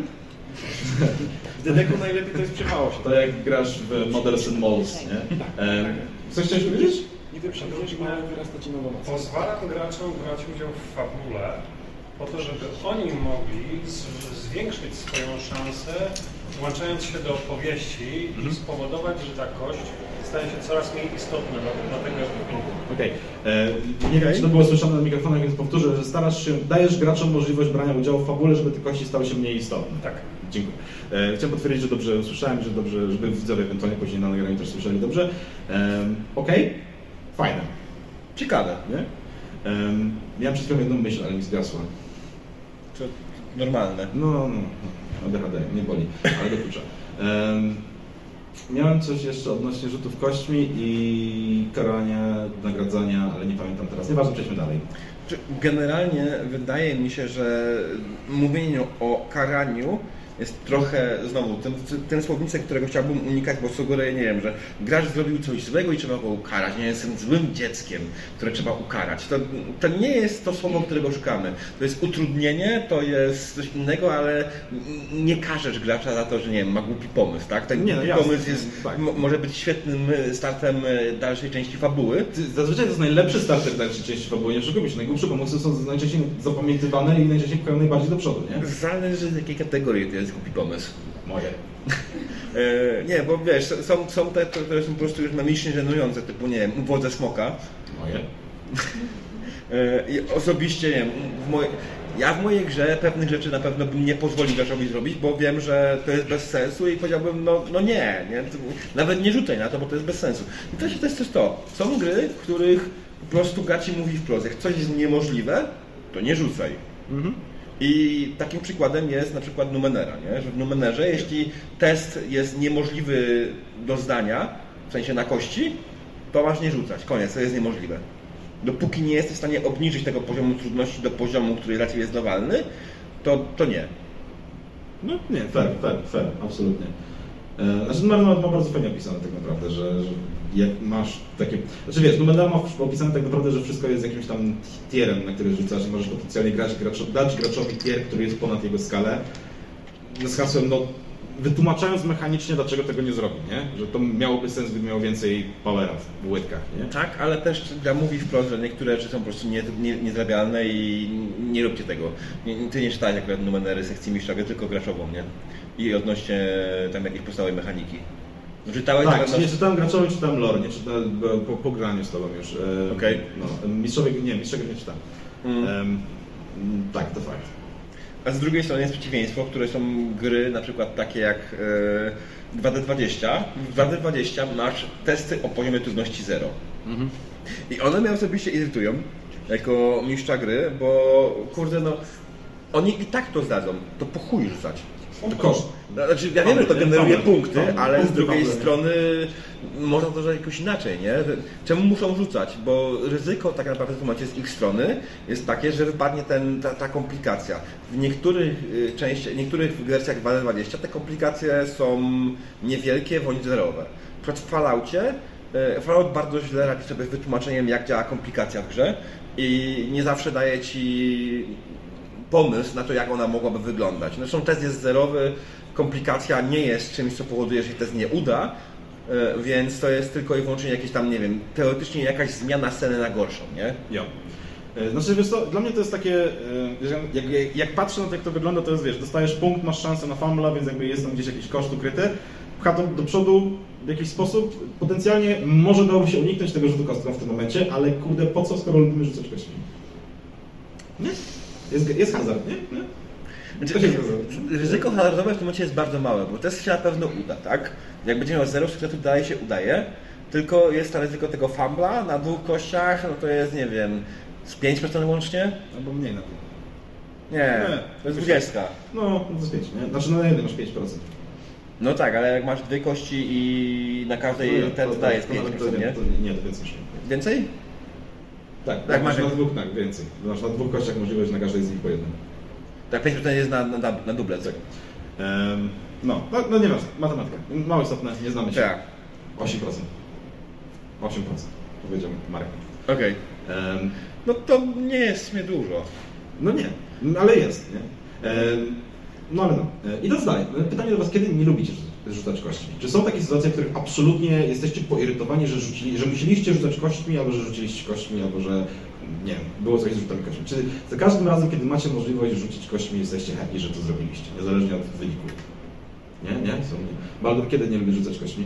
W Dedeku najlepiej to jest przy chaosie. To jak grasz w Models and Malls, nie? Tak. Ehm, coś chciałeś powiedzieć? Nie wyprzedzesz, ma wyrasta ci nowa moc. Pozwalam graczom brać udział w fabule po to, żeby oni mogli z- zwiększyć swoją szansę, włączając się do opowieści i spowodować, że ta kość staje się coraz mniej istotna dla, dla tego efektu. Okej. Okay. Nie wiem, czy to było słyszane na mikrofonach, więc powtórzę, że starasz się, dajesz graczom możliwość brania udziału w fabule, żeby te kości stały się mniej istotne. Tak. Dziękuję. E, chciałem potwierdzić, że dobrze usłyszałem, że dobrze, żeby widzowie ewentualnie później na nagraniu też słyszeli dobrze. E, Okej. Okay. Fajne. Ciekawe. Nie? E, miałem przed chwilą jedną myśl, ale mi zgasła. To normalne. No, no, no. A D H D, nie boli, ale dokucza. E, Miałem coś jeszcze odnośnie rzutów kośćmi i karania, nagradzania, ale nie pamiętam teraz. Nieważne, przejdźmy dalej. Generalnie wydaje mi się, że mówienie o karaniu jest trochę, znowu, ten, ten słownictwo, którego chciałbym unikać, bo sugeruje, nie wiem, że gracz zrobił coś złego i trzeba go ukarać. Nie jestem złym dzieckiem, które trzeba ukarać. To, to nie jest to słowo, którego szukamy. To jest utrudnienie, to jest coś innego, ale nie karzesz gracza za to, że nie wiem, ma głupi pomysł, tak? Ten nie, no, głupi jasne, pomysł jest, tak. m- może być świetnym startem dalszej części fabuły. Zazwyczaj to jest najlepszy starter dalszej części fabuły, nie oszukujmy się. Najgłupsze pomysły są najczęściej zapamiętywane i najczęściej pchają najbardziej do przodu, nie? Zależy z jakiej kategorii to jest. jest głupi pomysł. Moje. E, nie, bo wiesz, są, są te, które są po prostu już memicznie żenujące, typu, nie wiem, uwodze smoka. Moje. E, I osobiście, nie wiem, w moj... ja w mojej grze pewnych rzeczy na pewno bym nie pozwolił graczowi zrobić, bo wiem, że to jest bez sensu i powiedziałbym, no, no nie, nie, nawet nie rzucaj na to, bo to jest bez sensu. I to, to jest też to. Są gry, w których po prostu gra ci mówi wprost, jak coś jest niemożliwe, to nie rzucaj. Mhm. I takim przykładem jest na przykład Numenera, nie? Że w Numenerze, jeśli test jest niemożliwy do zdania, w sensie na kości, to masz nie rzucać, koniec, to jest niemożliwe. Dopóki nie jesteś w stanie obniżyć tego poziomu trudności do poziomu, który raczej jest dowalny, to, to nie. No nie, fair, fair, fair, absolutnie. E, znaczy Numenera ma bardzo fajnie opisane tak naprawdę, że, że jak masz takie... Znaczy wiesz, Numenera ma opisane tak naprawdę, że wszystko jest jakimś tam tierem, na który rzucasz i możesz potencjalnie grać, gracz, dać graczowi tier, który jest ponad jego skalę. Z hasłem, no, wytłumaczając mechanicznie, dlaczego tego nie zrobi, nie? Że to miałoby sens, gdyby miało więcej powera w łydkach, nie? Tak, ale też gra mówi wprost, że niektóre rzeczy są po prostu nie, nie, niezrabialne i nie róbcie tego. Nie, ty nie czytałeś akurat Numenery sekcji mistrzowej, tylko graczową, nie? I odnośnie tam jakiejś podstawowej mechaniki. Czytałeś? Tak, odnośnie... nie czytałem graczowej, czytałem lore, nie czytałem po, po graniu z tobą już. E, Okej. Okay. No, mistrzowie, nie, mistrzowie nie czytałem. Mm. Um, tak, to fakt. A z drugiej strony jest przeciwieństwo, które są gry na przykład takie jak e, dwa D dwadzieścia. W dwa D dwadzieścia masz testy o poziomie trudności zero. Mhm. I one mnie osobiście irytują jako mistrza gry, bo kurde no, oni i tak to zdadzą, to po chuj rzucać. To koszt. Znaczy, ja wiem, że to generuje punkty, ale z drugiej strony można to zrobić jakoś inaczej, nie? Czemu muszą rzucać? Bo ryzyko tak naprawdę w momencie z ich strony jest takie, że wypadnie ten, ta, ta komplikacja. W niektórych częściach, niektórych wersjach dwa D dwadzieścia te komplikacje są niewielkie bądź zerowe. W Falloutie Fallout bardzo źle radzi sobie z wytłumaczeniem, jak działa komplikacja w grze i nie zawsze daje ci pomysł na to, jak ona mogłaby wyglądać. Zresztą test jest zerowy, komplikacja nie jest czymś, co powoduje, że się test nie uda, więc to jest tylko i wyłącznie jakieś tam, nie wiem, teoretycznie jakaś zmiana sceny na gorszą, nie? Jo. Znaczy, wiesz co, dla mnie to jest takie, jak, jak, jak patrzę na to, jak to wygląda, to jest, wiesz, dostajesz punkt, masz szansę na fumbla, więc jakby jest tam gdzieś jakiś koszt ukryty, pcha to do przodu w jakiś sposób, potencjalnie może dałoby się uniknąć tego rzutu kostką w tym momencie, ale kurde, po co, skoro lubimy rzucać kośćmi? Nie? Jest, jest hazard, nie? nie? Znaczy, ryzyko hazardowe w tym momencie jest bardzo małe, bo test się na pewno uda, tak? Jak będzie miał zero sukcesu, dalej się udaje, tylko jest to ryzyko tego fumbla na dwóch kościach, no to jest, nie wiem, z pięć procent łącznie? Albo mniej na dwóch. Nie, nie, to jest dwadzieścia. No, to jest pięć, nie? Znaczy na jednym masz pięć procent. No tak, ale jak masz dwie kości i na każdej no, ten dodaje pięć procent, nie? To, nie, to więcej. Więcej? Tak, tak, masz na dwóch, tak, więcej. Masz na dwóch kościach możliwość na każdej z nich po jednym. Tak, pięć procent jest na, na, na dublet. Tak. Um, no, no, no nieważne, matematyka. Mało istotne, nie znamy się. Tak. osiem procent. osiem procent, powiedział Marek. Okej. Okay. Um, no to nie jest w sumie dużo. No nie, ale jest, nie? Um, no ale no. Idąc dalej, pytanie do Was, kiedy nie lubicie rzucać kośćmi? Czy są takie sytuacje, w których absolutnie jesteście poirytowani, że, rzucili, że musieliście rzucać kośćmi, albo że rzuciliście kośćmi, albo że nie wiem, było coś z rzutami kośćmi? Czy za każdym razem, kiedy macie możliwość rzucić kośćmi, jesteście happy, że to zrobiliście, niezależnie od wyniku? Nie? Nie? Są nie. Baldur, kiedy nie lubisz rzucać kośćmi?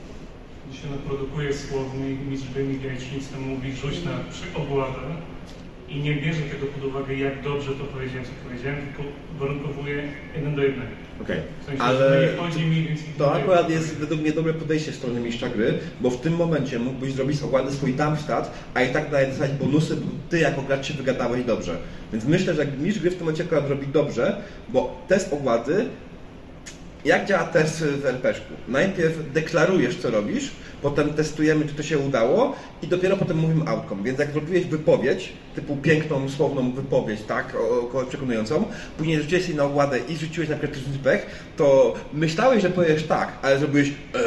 Gdy się naprodukuje słowny i mistrz gry Grajczyńca mówi rzuć na ogładę i nie bierze tego pod uwagę, jak dobrze to powiedziałem, co powiedziałem, tylko warunkowuje jeden do jednego. Okej, w sensie, ale nie chodzi mi, więc to akurat jest według mnie dobre podejście w stronę mistrza gry, bo w tym momencie mógłbyś zrobić ogłady swój damstat, a i tak dalej dostać bonusy, bo ty jako gracz się wygadałeś dobrze. Więc myślę, że mistrz gry w tym momencie akurat robi dobrze, bo test ogłady, jak działa test w er pe gie ku? Najpierw deklarujesz, co robisz, potem testujemy, czy to się udało i dopiero potem mówimy outcome. Więc jak zrobiłeś wypowiedź, typu piękną, słowną wypowiedź, tak, około przekonującą, później rzuciłeś jej na ogładę i rzuciłeś na przykład krytyczny pech, to myślałeś, że powiesz tak, ale zrobiłeś eee.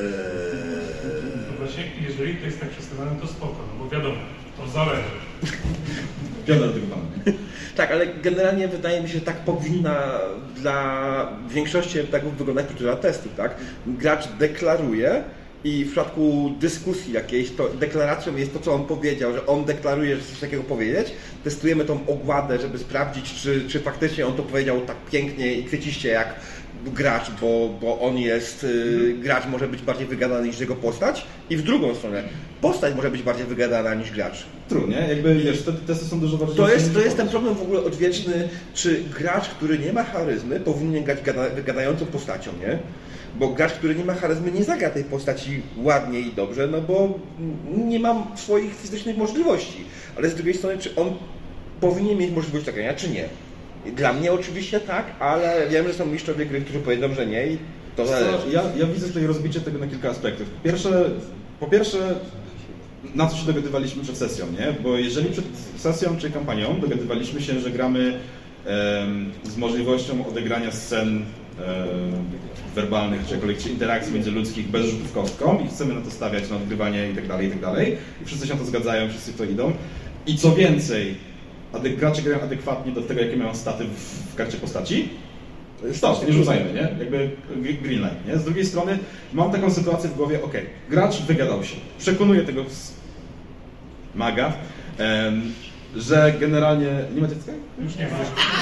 To właśnie, jeżeli to jest tak przedstawione, to spoko, no bo wiadomo, to zależy. Wiadomo tego pana. Tak, ale generalnie wydaje mi się, że tak powinna dla większości tak wyglądać procedura testu, tak? Gracz deklaruje i w przypadku dyskusji jakiejś, to deklaracją jest to, co on powiedział, że on deklaruje, że coś takiego powiedzieć. Testujemy tą ogładę, żeby sprawdzić, czy, czy faktycznie on to powiedział tak pięknie i kwieciście jak gracz, bo, bo on jest, yy, gracz może być bardziej wygadany niż jego postać. I w drugą stronę, postać może być bardziej wygadana niż gracz. True, nie? Jakby, wiesz, te testy są dużo bardziej... To jest, to jest ten problem w ogóle odwieczny, czy gracz, który nie ma charyzmy, powinien grać gada, wygadającą postacią, nie? Bo gracz, który nie ma charyzmy, nie zagra tej postaci ładnie i dobrze, no bo nie ma swoich fizycznych możliwości. Ale z drugiej strony, czy on powinien mieć możliwość zagrania, czy nie? Dla mnie oczywiście tak, ale wiem, że są mistrzowie gry, którzy powiedzą, że nie i to zależy. Ja, ja widzę tutaj rozbicie tego na kilka aspektów. Po pierwsze, po pierwsze, na co się dogadywaliśmy przed sesją, nie? Bo jeżeli przed sesją czy kampanią dogadywaliśmy się, że gramy em, z możliwością odegrania scen em, werbalnych, czy jakkolwiek interakcji międzyludzkich bez rzutów kostką i chcemy na to stawiać, na odgrywanie i tak dalej, i tak dalej. I wszyscy się na to zgadzają, wszyscy w to idą. I co więcej, adek- gracze grają adekwatnie do tego, jakie mają staty w, w karcie postaci. Stop, nie rzucajmy, nie? Jakby green light, nie? Z drugiej strony mam taką sytuację w głowie, ok, gracz wygadał się, przekonuje tego maga, em, że generalnie... Nie ma dziecka? Już nie ma.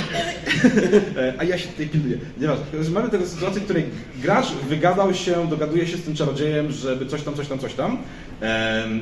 A ja się tutaj pilnuję. Nieważne. Mamy taką sytuację, w której gracz wygadał się, dogaduje się z tym czarodziejem, żeby coś tam, coś tam, coś tam em,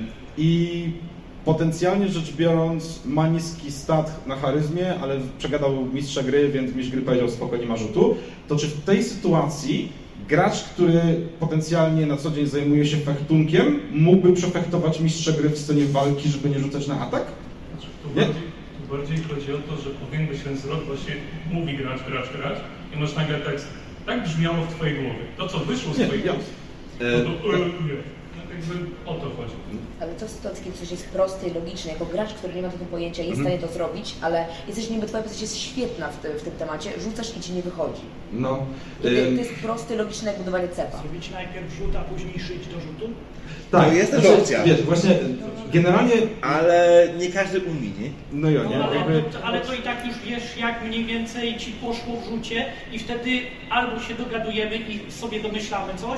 i potencjalnie rzecz biorąc ma niski stat na charyzmie, ale przegadał mistrza gry, więc mistrz gry powiedział spoko, nie ma rzutu, to czy w tej sytuacji gracz, który potencjalnie na co dzień zajmuje się fechtunkiem, mógłby przefechtować mistrza gry w scenie walki, żeby nie rzucać na atak? Znaczy, tu, bardziej, tu bardziej chodzi o to, że powinien być ten zwrot, właśnie mówi gracz, gracz, gracz i masz nagle tekst. Tak brzmiało w twojej głowie. To, co wyszło z Nie, twojej ja- głowy. E, No to, no, jakby o to chodzi. Ale co w sytuacji, kiedy coś jest proste i logiczne, jako gracz, który nie ma tego pojęcia, jest w Mhm. stanie to zrobić, ale jesteś niby twoja postać jest świetna w, te, w tym temacie, rzucasz i ci nie wychodzi. No. Kiedy em, to jest proste, logiczne jak budowanie cepa. Zrobić najpierw rzut, a później szyć do rzutu? tak, To jest też znaczy, opcja. Wiesz, właśnie generalnie... Ale nie każdy umie, nie? No jo, nie? No, ale, Jakby... to, ale to i tak już wiesz, jak mniej więcej ci poszło w rzucie i wtedy albo się dogadujemy i sobie domyślamy coś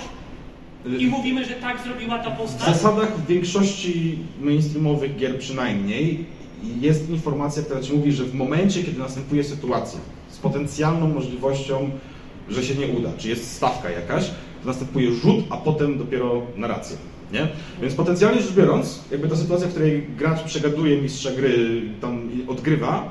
i mówimy, że tak zrobiła ta W postać. zasadach w większości mainstreamowych gier przynajmniej jest informacja, która ci mówi, że w momencie, kiedy następuje sytuacja z potencjalną możliwością, że się nie uda, czy jest stawka jakaś, to następuje rzut, a potem dopiero narracja. Nie? Więc potencjalnie rzecz biorąc, jakby ta sytuacja, w której gracz przegaduje mistrza gry, tam i odgrywa,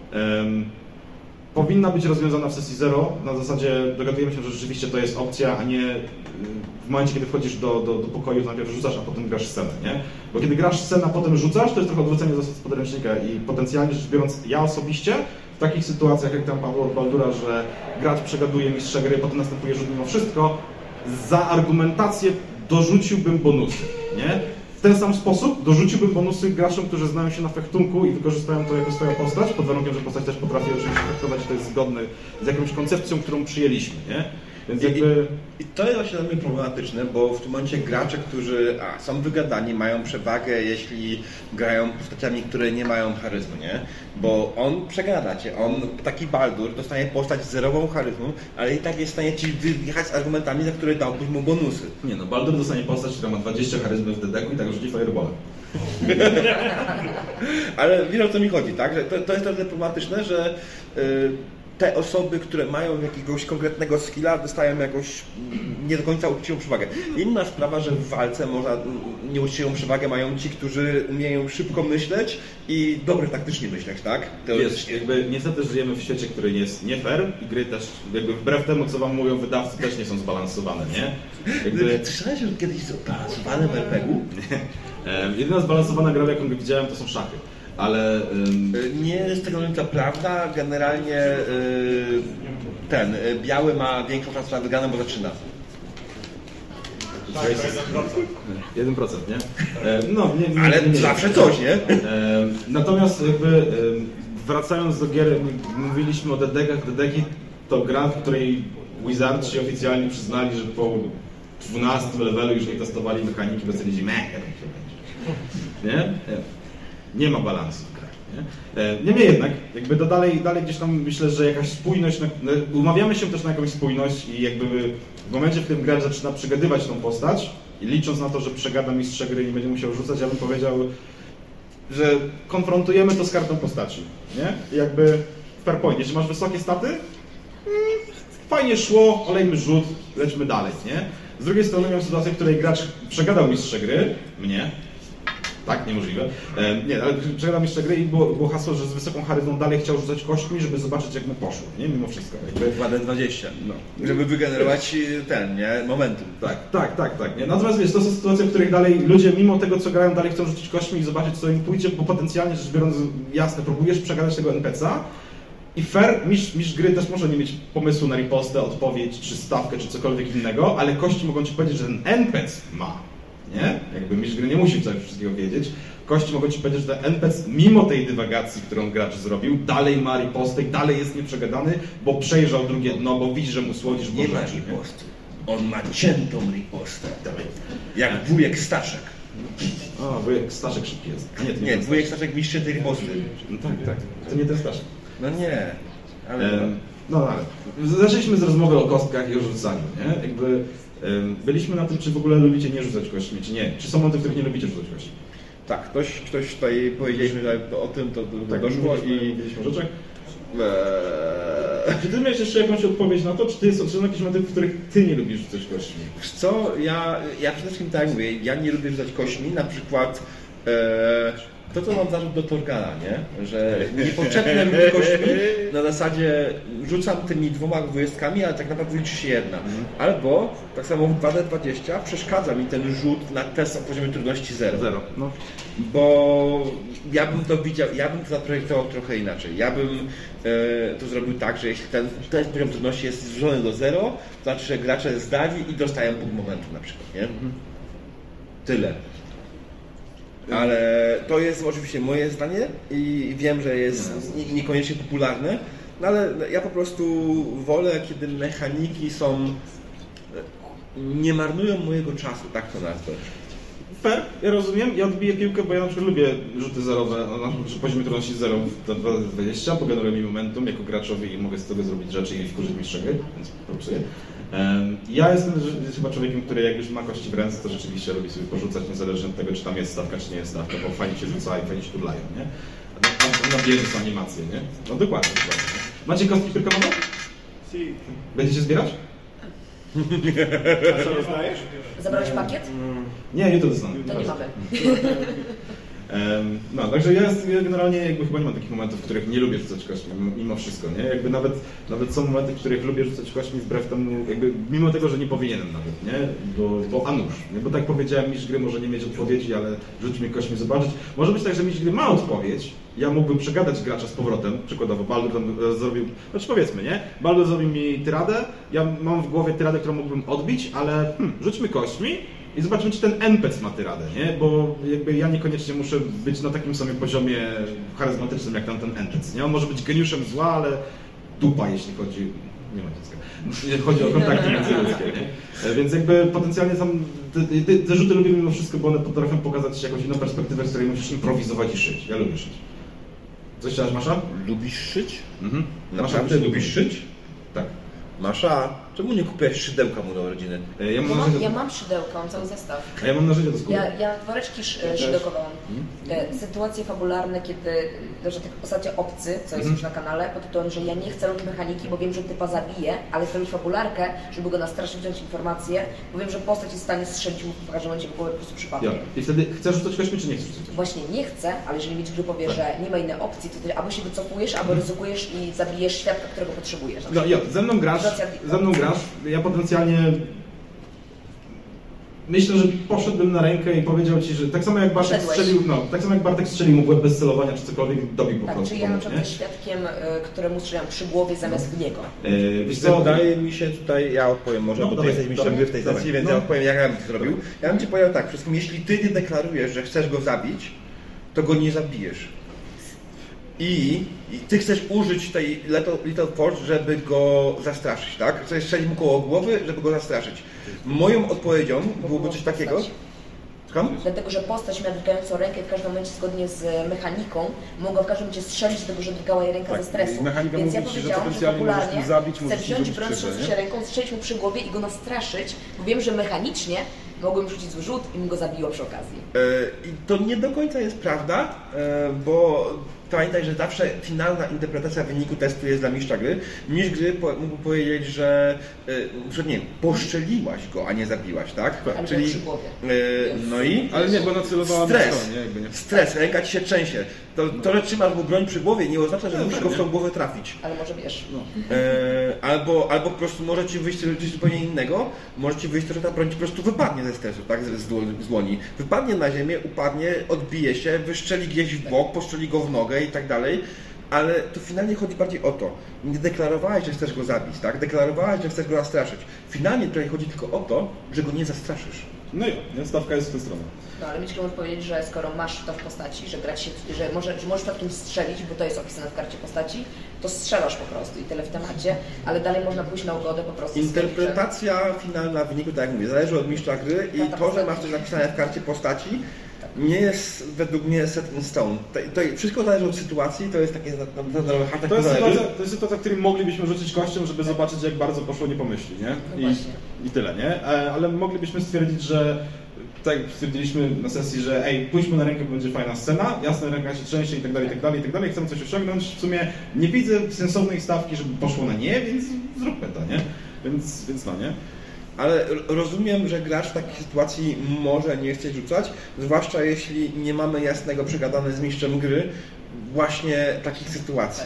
em, powinna być rozwiązana w sesji zero. Na zasadzie dogadujemy się, że rzeczywiście to jest opcja, a nie y, w momencie, kiedy wchodzisz do, do, do pokoju, to najpierw rzucasz, a potem grasz scenę, nie? Bo kiedy grasz scenę, a potem rzucasz, to jest trochę odwrócenie zasad z podręcznika i potencjalnie rzecz biorąc, ja osobiście w takich sytuacjach, jak tam Paweł od Baldura, że gracz przegaduje mistrza gry, potem następuje rzut mimo wszystko, za argumentację dorzuciłbym bonusy, nie? W ten sam sposób dorzuciłbym bonusy graczom, którzy znają się na fechtunku i wykorzystają to jako swoją postać, pod warunkiem, że postać też potrafi oczywiście fechtować, to jest zgodne z jakąś koncepcją, którą przyjęliśmy, nie? Więc jakby... I, I to jest właśnie dla mnie problematyczne, bo w tym momencie gracze, którzy a, są wygadani, mają przewagę, jeśli grają postaciami, które nie mają charyzmu, nie? Bo on przegada cię, on, taki Baldur, dostanie postać z zerową charyzmą, ale i tak jest w stanie ci wyjechać z argumentami, za które dałbyś mu bonusy. Nie no, Baldur dostanie postać, która ma dwadzieścia charyzmy w dedeku i tak rzuci fireballem. Ale wiesz, o co mi chodzi, tak? Że to, to jest tyle problematyczne, że y, te osoby, które mają jakiegoś konkretnego skilla, dostają jakąś nie do końca uczciwą przewagę. Inna sprawa, że w walce można nieuczciwą przewagę mają ci, którzy umieją szybko myśleć i dobrze taktycznie myśleć, tak? Wiesz, jakby niestety żyjemy w świecie, który jest nie fair i gry też, jakby wbrew temu, co wam mówią wydawcy, też nie są zbalansowane, nie? Jakby... Słyszałeś że kiedyś o balansowanym er pe gu? Nie. Jedyna zbalansowana gra, jaką widziałem, to są szachy. Ale... Ym... Nie jest tego to prawda, generalnie yy, ten, yy, biały ma większą szansę na wygraną, bo zaczyna. Tak, to jest jeden procent, nie? E, no, nie, nie, Ale nie, nie, zawsze nie. coś, nie? E, natomiast jakby e, wracając do gier, mówiliśmy o dedekach. Dedeki to gra, w której Wizardsi oficjalnie przyznali, że po dwunastym levelu już nie testowali mechaniki, bo stwierdzili, meh, nie? Nie? Nie ma balansu. Nie? E, niemniej jednak, jakby to dalej, dalej gdzieś tam myślę, że jakaś spójność, na, no, umawiamy się też na jakąś spójność i jakby w momencie, w którym gracz zaczyna przegadywać tą postać i licząc na to, że przegada mistrza gry i nie będzie musiał rzucać, ja bym powiedział, że konfrontujemy to z kartą postaci, nie? I jakby w PowerPoint, jeśli masz wysokie staty, mm, fajnie szło, olejmy rzut, lećmy dalej, nie? Z drugiej strony miałem sytuację, w której gracz przegadał mistrza gry, mnie, tak, niemożliwe, e, nie, ale przegadał mistrza gry i było, było hasło, że z wysoką charyzmą dalej chciał rzucać kośćmi, żeby zobaczyć jak mu poszło, nie? Mimo wszystko. Jakby... dwa D dwadzieścia, no. Żeby wygenerować ten, nie? Momentum. Tak, tak, tak, tak. Nie? Natomiast wiesz, to są sytuacje, w których dalej ludzie, mimo tego co grają, dalej chcą rzucić kośćmi i zobaczyć co im pójdzie, bo potencjalnie rzecz biorąc, jasne, próbujesz przegadać tego en pe ce a i fair, mistrz, mistrz gry też może nie mieć pomysłu na ripostę, odpowiedź, czy stawkę, czy cokolwiek innego, ale kości mogą ci powiedzieć, że ten en pe ce ma, nie? Jakby mistrz gry nie musi coś wszystkiego wiedzieć. Kości mogą ci powiedzieć, że ten en pe ce, mimo tej dywagacji, którą gracz zrobił, dalej ma ripostę i dalej jest nieprzegadany, bo przejrzał drugie dno, bo widzi, że mu słodzisz, bo nie ma rzeczy, riposty. On ma ciętą ripostę. Jak wujek Staszek. O, wujek Staszek szybki jest. Nie, to nie, nie ten wujek Staszek mistrz tej riposty. No tak, tak. To nie ten Staszek. No nie. Ale... Ehm, no ale zaczęliśmy z rozmowy o kostkach i o rzucaniu, nie? Jakby um, byliśmy na tym, czy w ogóle lubicie nie rzucać kośćmi, czy nie. Czy są momenty, w których nie lubicie rzucać kośćmi? Tak, ktoś, ktoś tutaj powiedzieliśmy że o tym, to, to tak, doszło i... Mówiliśmy o rzeczach. Eee. Czy ty miałeś jeszcze jakąś odpowiedź na to, czy, ty, czy są jakieś momenty, w których ty nie lubisz rzucać kośćmi? Wiesz co, ja, ja przede wszystkim tak mówię, ja nie lubię rzucać kośćmi, na przykład e, to, co mam zarzut do Torgana, nie? Że niepotrzebne lubię kośćmi, na zasadzie rzucam tymi dwoma dwudziestkami, ale tak naprawdę liczy się jedna. Albo, tak samo w dwa D dwadzieścia, przeszkadza mi ten rzut na test o poziomie trudności zero. Zero. No. Bo ja bym to widział, ja bym to zaprojektował trochę inaczej. Ja bym e, to zrobił tak, że jeśli ten, ten poziom trudności jest zbliżony do zero, to znaczy, że gracze zdali i dostają punkt momentu na przykład, nie? Mhm. Tyle. Ale to jest oczywiście moje zdanie i wiem, że jest nie, niekoniecznie popularne, no ale ja po prostu wolę, kiedy mechaniki są, nie marnują mojego czasu, tak to nazwę. Fair, ja rozumiem, ja odbiję piłkę, bo ja na przykład lubię rzuty zerowe na poziomie trudności zero w dwa D dwadzieścia, bo generuję mi momentum jako graczowi i mogę z tego zrobić rzeczy i wkurzyć mistrza gry, więc propsuję. Um, ja jestem chyba człowiekiem, który jak już ma kości w ręce, to rzeczywiście lubi sobie porzucać, niezależnie od tego, czy tam jest stawka, czy nie jest stawka, bo fajnie się rzuca i fajnie się turlają, nie? Na, na, na bieżące animacje, nie? No dokładnie, dokładnie. Macie kostki perkamowe? Si. Będziecie zbierać? A co rozdajesz? Zabrałeś pakiet? Nie, jutro dostanę. To nie mamy. Um, no, także ja, jest, ja generalnie jakby chyba nie mam takich momentów, w których nie lubię rzucać kośćmi, mimo wszystko, nie? Jakby nawet, nawet są momenty, w których lubię rzucać kośćmi wbrew temu, jakby mimo tego, że nie powinienem nawet, nie? Bo, bo a nuż, nie? Bo tak powiedziałem, mistrz gry może nie mieć odpowiedzi, ale rzuć mi kośćmi zobaczyć. Może być tak, że mistrz gry ma odpowiedź, ja mógłbym przegadać gracza z powrotem, przykładowo Baldur tam zrobił, znaczy powiedzmy, nie? Baldur zrobił mi tyradę, ja mam w głowie tyradę, którą mógłbym odbić, ale hmm, rzućmy kośćmi i zobaczymy, czy ten en pe ce ma tyradę, nie? Bo jakby ja niekoniecznie muszę być na takim samym poziomie charyzmatycznym jak tamten en pe ce, nie? On może być geniuszem zła, ale dupa, jeśli chodzi... nie ma dziecka. Chodzi o kontakty międzyludzkie, nie? Więc jakby potencjalnie tam te, te, te rzuty lubię mimo wszystko, bo one potrafią pokazać jakąś inną perspektywę, z której musisz improwizować i szyć. Ja lubię szyć. Coś chciałaś, Masza? Lubisz szyć? Mhm. Naprawdę lubisz szyć? Tak. Masza, czemu nie kupiłeś szydełka mu do rodziny? Ja Ja mam, mam, narzędzia, ja mam szydełka, mam cały zestaw. a ja mam narzędzia do skóry. Ja, ja woreczki szy, szydełkowe mam. E, Sytuacje fabularne, kiedy, że tak w postaci obcy, co jest już na kanale, pod tytułem, że ja nie chcę robić mechaniki, bo wiem, że typa zabije, ale chcę robić fabularkę, żeby go nastraszyć, wziąć informacje, bo wiem, że postać jest w stanie strzelić mu w każdym momencie w głowę po prostu przypadkiem. Ja. I wtedy chcesz rzucać kośćmi, czy nie chcesz rzucać? Właśnie nie chcę, ale jeżeli mieć gry powie, że nie ma innej opcji, to ty albo się wycofujesz, albo ryzykujesz i zabijesz świadka, którego potrzebujesz. No ja, ze mną grasz, ze mną grasz, ja potencjalnie myślę, że poszedłbym na rękę i powiedział ci, że tak samo jak Bartek Poszedłeś. strzelił, no, tak samo jak Bartek strzelił mu w łeb bez celowania czy cokolwiek, dobił po Tak, prostu. czyli ja na przykład nie? jestem świadkiem, y, któremu strzeliłam przy głowie zamiast w niego. Yy, wiesz co, Wydaje mi się tutaj, ja odpowiem może, No, bo ty dawaj, jesteś mistrzem dawaj, gry w tej dawaj. sesji, więc No. ja odpowiem, jak ja bym to zrobił. Ja bym ci powiedział tak, wszystkim, jeśli ty nie deklarujesz, że chcesz go zabić, to go nie zabijesz. I, i ty chcesz użyć tej Little, little Force, żeby go zastraszyć, tak? Chcesz strzelić mu koło głowy, żeby go zastraszyć. Moją odpowiedzią byłoby coś takiego. Skąd? Dlatego, że postać miała drgającą rękę i w każdym momencie zgodnie z mechaniką mogła w każdym momencie strzelić, dlatego że drgała jej ręka Tak, ze stresu. mechanika Więc ja mówi ci, że powiedziałam, że potencjalnie możesz popularnie ich zabić, chcę możesz ich wziąć zrobić broń krzywdę, trzęsąc nie? się ręką, strzelić mu przy głowie i go nastraszyć, bo wiem, że mechanicznie mogłem rzucić zły rzut i mi go zabiło przy okazji. E, I to nie do końca jest prawda, e, bo pamiętaj, że zawsze finalna interpretacja wyniku testu jest dla mistrza gry. Mistrz gry po, mógł powiedzieć, że e, że nie wiem, poszczeliłaś go, a nie zabiłaś, tak? Ale Czyli przy głowie. e, no i Ale nie, bo nacelowała stres, na to, nie? Jakby nie. stres, ręka ci się trzęsie. To, to, że trzymasz mu broń przy głowie, nie oznacza, że musisz go w tą głowę trafić. Ale może wiesz. No. E, albo, albo po prostu może ci wyjść coś zupełnie innego, może ci wyjść to, że ta broń po prostu wypadnie ze stresu, tak, z, z dłoni. Wypadnie na ziemię, upadnie, odbije się, wyszczeli gdzieś w bok, poszczeli go w nogę i tak dalej, ale to finalnie chodzi bardziej o to. Nie deklarowałeś, że chcesz go zabić, tak? Deklarowałeś, że chcesz go zastraszyć. Finalnie tutaj chodzi tylko o to, że go nie zastraszysz. No i nie, stawka jest w tę stronę. No ale Miczko może powiedzieć, że skoro masz to w postaci, że grać się, że, może, że możesz takim strzelić, bo to jest opisane w karcie postaci, to strzelasz po prostu i tyle w temacie, ale dalej można pójść na ugodę po prostu. Interpretacja finalna wyniku, tak jak mówię, zależy od mistrza gry i to, że masz coś napisane w karcie postaci, nie jest według mnie set in stone. To, to wszystko zależy od sytuacji, to jest takie hashtag To jest, zależy. sytuacja, to jest sytuacja, w której moglibyśmy rzucić kością, żeby zobaczyć, jak bardzo poszło nie pomyśli, nie? No I, I tyle, nie? E, Ale moglibyśmy stwierdzić, że tak jak stwierdziliśmy na sesji, że ej, pójdźmy na rękę, bo będzie fajna scena, jasne, ręka się trzęsie i tak dalej, i tak dalej, i tak dalej, chcemy coś osiągnąć, w sumie nie widzę sensownej stawki, żeby poszło na nie, więc zróbmy to, nie? Więc, więc no, nie? Ale rozumiem, że gracz w takiej sytuacji może nie chcieć rzucać, zwłaszcza jeśli nie mamy jasnego przegadane z mistrzem gry właśnie takich sytuacji.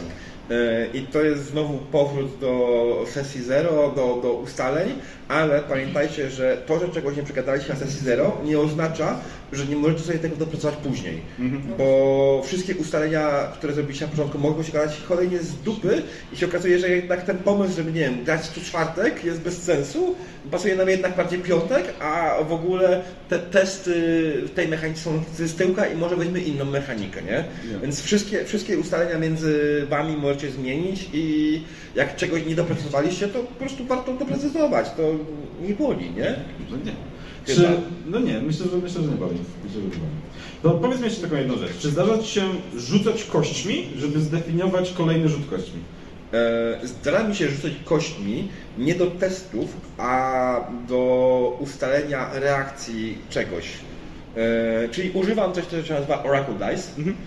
I to jest znowu powrót do sesji zero, do, do ustaleń, ale pamiętajcie, że to, że czegoś nie przegadaliście na sesji zero, nie oznacza, że nie możecie sobie tego dopracować później. Mhm. Bo wszystkie ustalenia, które zrobiliście na początku, mogą się gadać kolejnie z dupy i się okazuje, że jednak ten pomysł, żeby nie wiem, grać tu czwartek jest bez sensu, pasuje nam jednak bardziej piątek, a w ogóle te testy w tej mechanice są z tyłka i może weźmy inną mechanikę, nie? Yeah. Więc wszystkie, wszystkie ustalenia między wami możecie zmienić i jak czegoś nie doprecyzowaliście, to po prostu warto doprecyzować, to nie boli, nie? No nie. Czy, no nie, myślę, że myślę, że nie boli. Myślę, że nie boli. To powiedz mi jeszcze taką jedną rzecz. Czy zdarza Ci się rzucać kośćmi, żeby zdefiniować kolejny rzut kośćmi? Zdarza mi się rzucać kośćmi nie do testów, a do ustalenia reakcji czegoś. Czyli używam coś, co się nazywa Oracle Dice, mhm.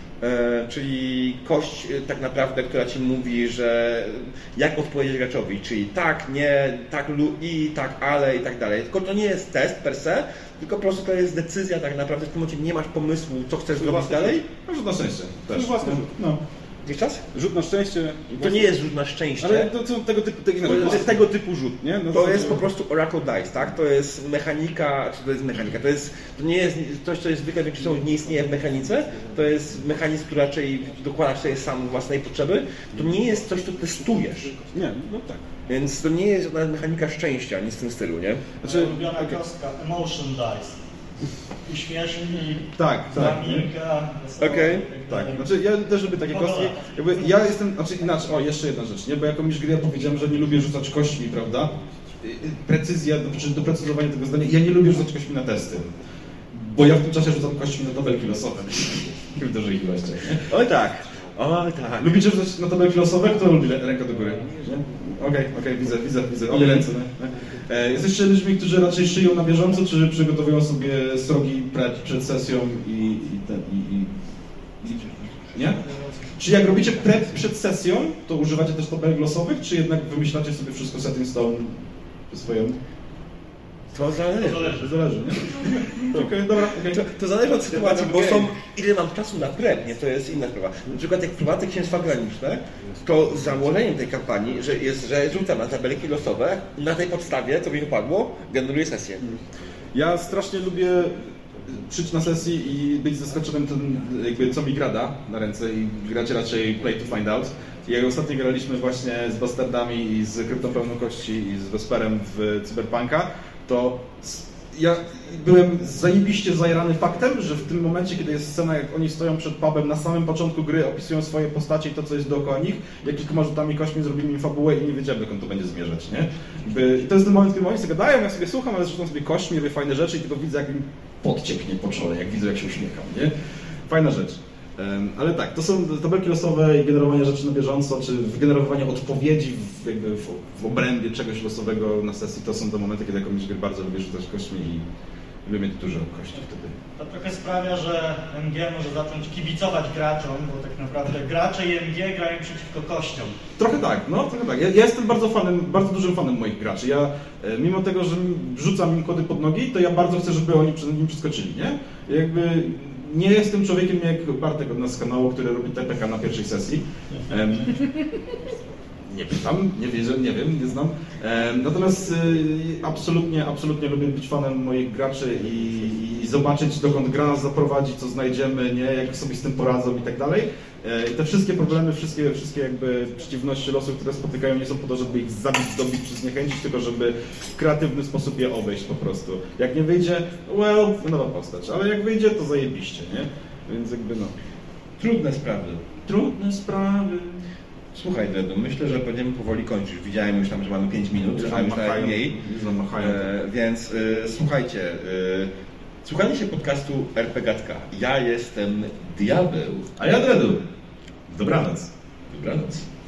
czyli kość tak naprawdę, która Ci mówi, że jak odpowiedzieć graczowi, czyli tak, nie, tak, i, tak, ale i tak dalej. Tylko to nie jest test per se, tylko po prostu to jest decyzja tak naprawdę, w tym momencie nie masz pomysłu, co chcesz zrobić dalej. No, rzut na szczęście. Też. Własny rzut. No. Gdzieś czas? Rzut na szczęście. To nie jest rzut na szczęście. Ale to są tego typu, tego, to jest tego typu rzut, nie? No to, to jest po prostu Oracle Dice, tak? To jest mechanika, czy to jest mechanika? To jest, to nie jest coś, co jest zwykle większością nie istnieje w mechanice. To jest mechanizm, który raczej dokładasz sobie sam własnej potrzeby. To nie jest coś, co testujesz. Nie, no tak. Więc to nie jest żadna mechanika szczęścia, nic w tym stylu, nie? Znaczy, ulubiona okay. kostka, Emotion Dice. Uśmieszni, tak, tak. Minka, okej, okay. tak. Znaczy ja też lubię takie kostki. Jakby ja jestem, znaczy inaczej, o jeszcze jedna rzecz, nie? Bo jako mistrz gry ja powiedziałem, że nie lubię rzucać kośćmi, prawda? Precyzja, czy doprecyzowanie tego zdania, ja nie lubię rzucać kośćmi na testy. Bo ja w tym czasie rzucam kośćmi na tabelki losowe. W dużej ilości. Oj tak, oj tak. Lubicie rzucać na tabelki losowe? Kto lubi rękę do góry? Okej, okej, okay, widzę, widzę, widzę. Obie ręce, nie? E, jesteście ludźmi, którzy raczej szyją na bieżąco, czy przygotowują sobie srogi przed sesją i, i, ten, i, i, i... Nie? Czy jak robicie prep przed sesją, to używacie też tabelek losowych, czy jednak wymyślacie sobie wszystko set in stone swoją? To zależy. To zależy, zależy nie? Okej, okay, dobra, okay. to, to zależy od sytuacji, bo są, ile mam czasu na prep, nie? To jest inna sprawa. Na przykład jak prowadzę księstwa graniczne, to założeniem tej kampanii, że jest, że rzucam na tabelki losowe, na tej podstawie, co mi wypadło, generuję sesję. Ja strasznie lubię przyjść na sesji i być zaskoczonym tym, jakby co mi grada na ręce i grać raczej play to find out. I jak ostatnio graliśmy właśnie z Bastardami i z Kryptą Pełną Kości i z Vesperem w Cyberpunka, to ja byłem zajebiście zajarany faktem, że w tym momencie, kiedy jest scena, jak oni stoją przed pubem, na samym początku gry opisują swoje postacie i to, co jest dookoła nich, jak kilkoma rzutami kośćmi zrobili mi fabułę i nie wiedziałem, dokąd to będzie zmierzać, nie? I to jest ten moment, kiedy oni sobie gadają, ja sobie słucham, ale zrzucam sobie kośćmi, robię fajne rzeczy i tylko widzę, jak im pot cieknie po czole, jak widzę, jak się uśmiecham, nie? Fajna rzecz. Ale tak, to są tabelki losowe i generowanie rzeczy na bieżąco, czy wygenerowanie odpowiedzi w, jakby w, w obrębie czegoś losowego na sesji, to są te momenty, kiedy jako mistrz gry bardzo lubię rzucać kośćmi i lubię mieć dużo kości wtedy. To trochę sprawia, że M G może zacząć kibicować graczom, bo tak naprawdę gracze i M G grają przeciwko kościom. Trochę tak, no trochę tak. Ja, ja jestem bardzo fanem, bardzo dużym fanem moich graczy. Ja mimo tego, że rzucam im kody pod nogi, to ja bardzo chcę, żeby oni przed nim przeskoczyli, nie? Jakby nie jestem człowiekiem jak Bartek od nas z kanału, który robi T P K na pierwszej sesji. Um, nie pytam, nie wierzę, nie wiem, nie znam. Um, natomiast y, absolutnie, absolutnie lubię być fanem moich graczy i, i zobaczyć, dokąd gra nas zaprowadzi, co znajdziemy, nie, jak sobie z tym poradzą i tak dalej. I te wszystkie problemy, wszystkie, wszystkie jakby przeciwności losu, które spotykają, nie są po to, żeby ich zabić, dobić czy zniechęcić, tylko żeby w kreatywny sposób je obejść po prostu. Jak nie wyjdzie, well, nowa postać, ale jak wyjdzie, to zajebiście, nie? Więc jakby no... Trudne sprawy. Trudne sprawy. Słuchaj, Dredu, myślę, że będziemy powoli kończyć. Widziałem już tam, że mamy pięć minut, a już nawet mniej. E, więc e, słuchajcie, e, słuchajcie podcastu RPGatka. Ja jestem Diabeł. A ja Dredu. Dobranoc. Dobranoc.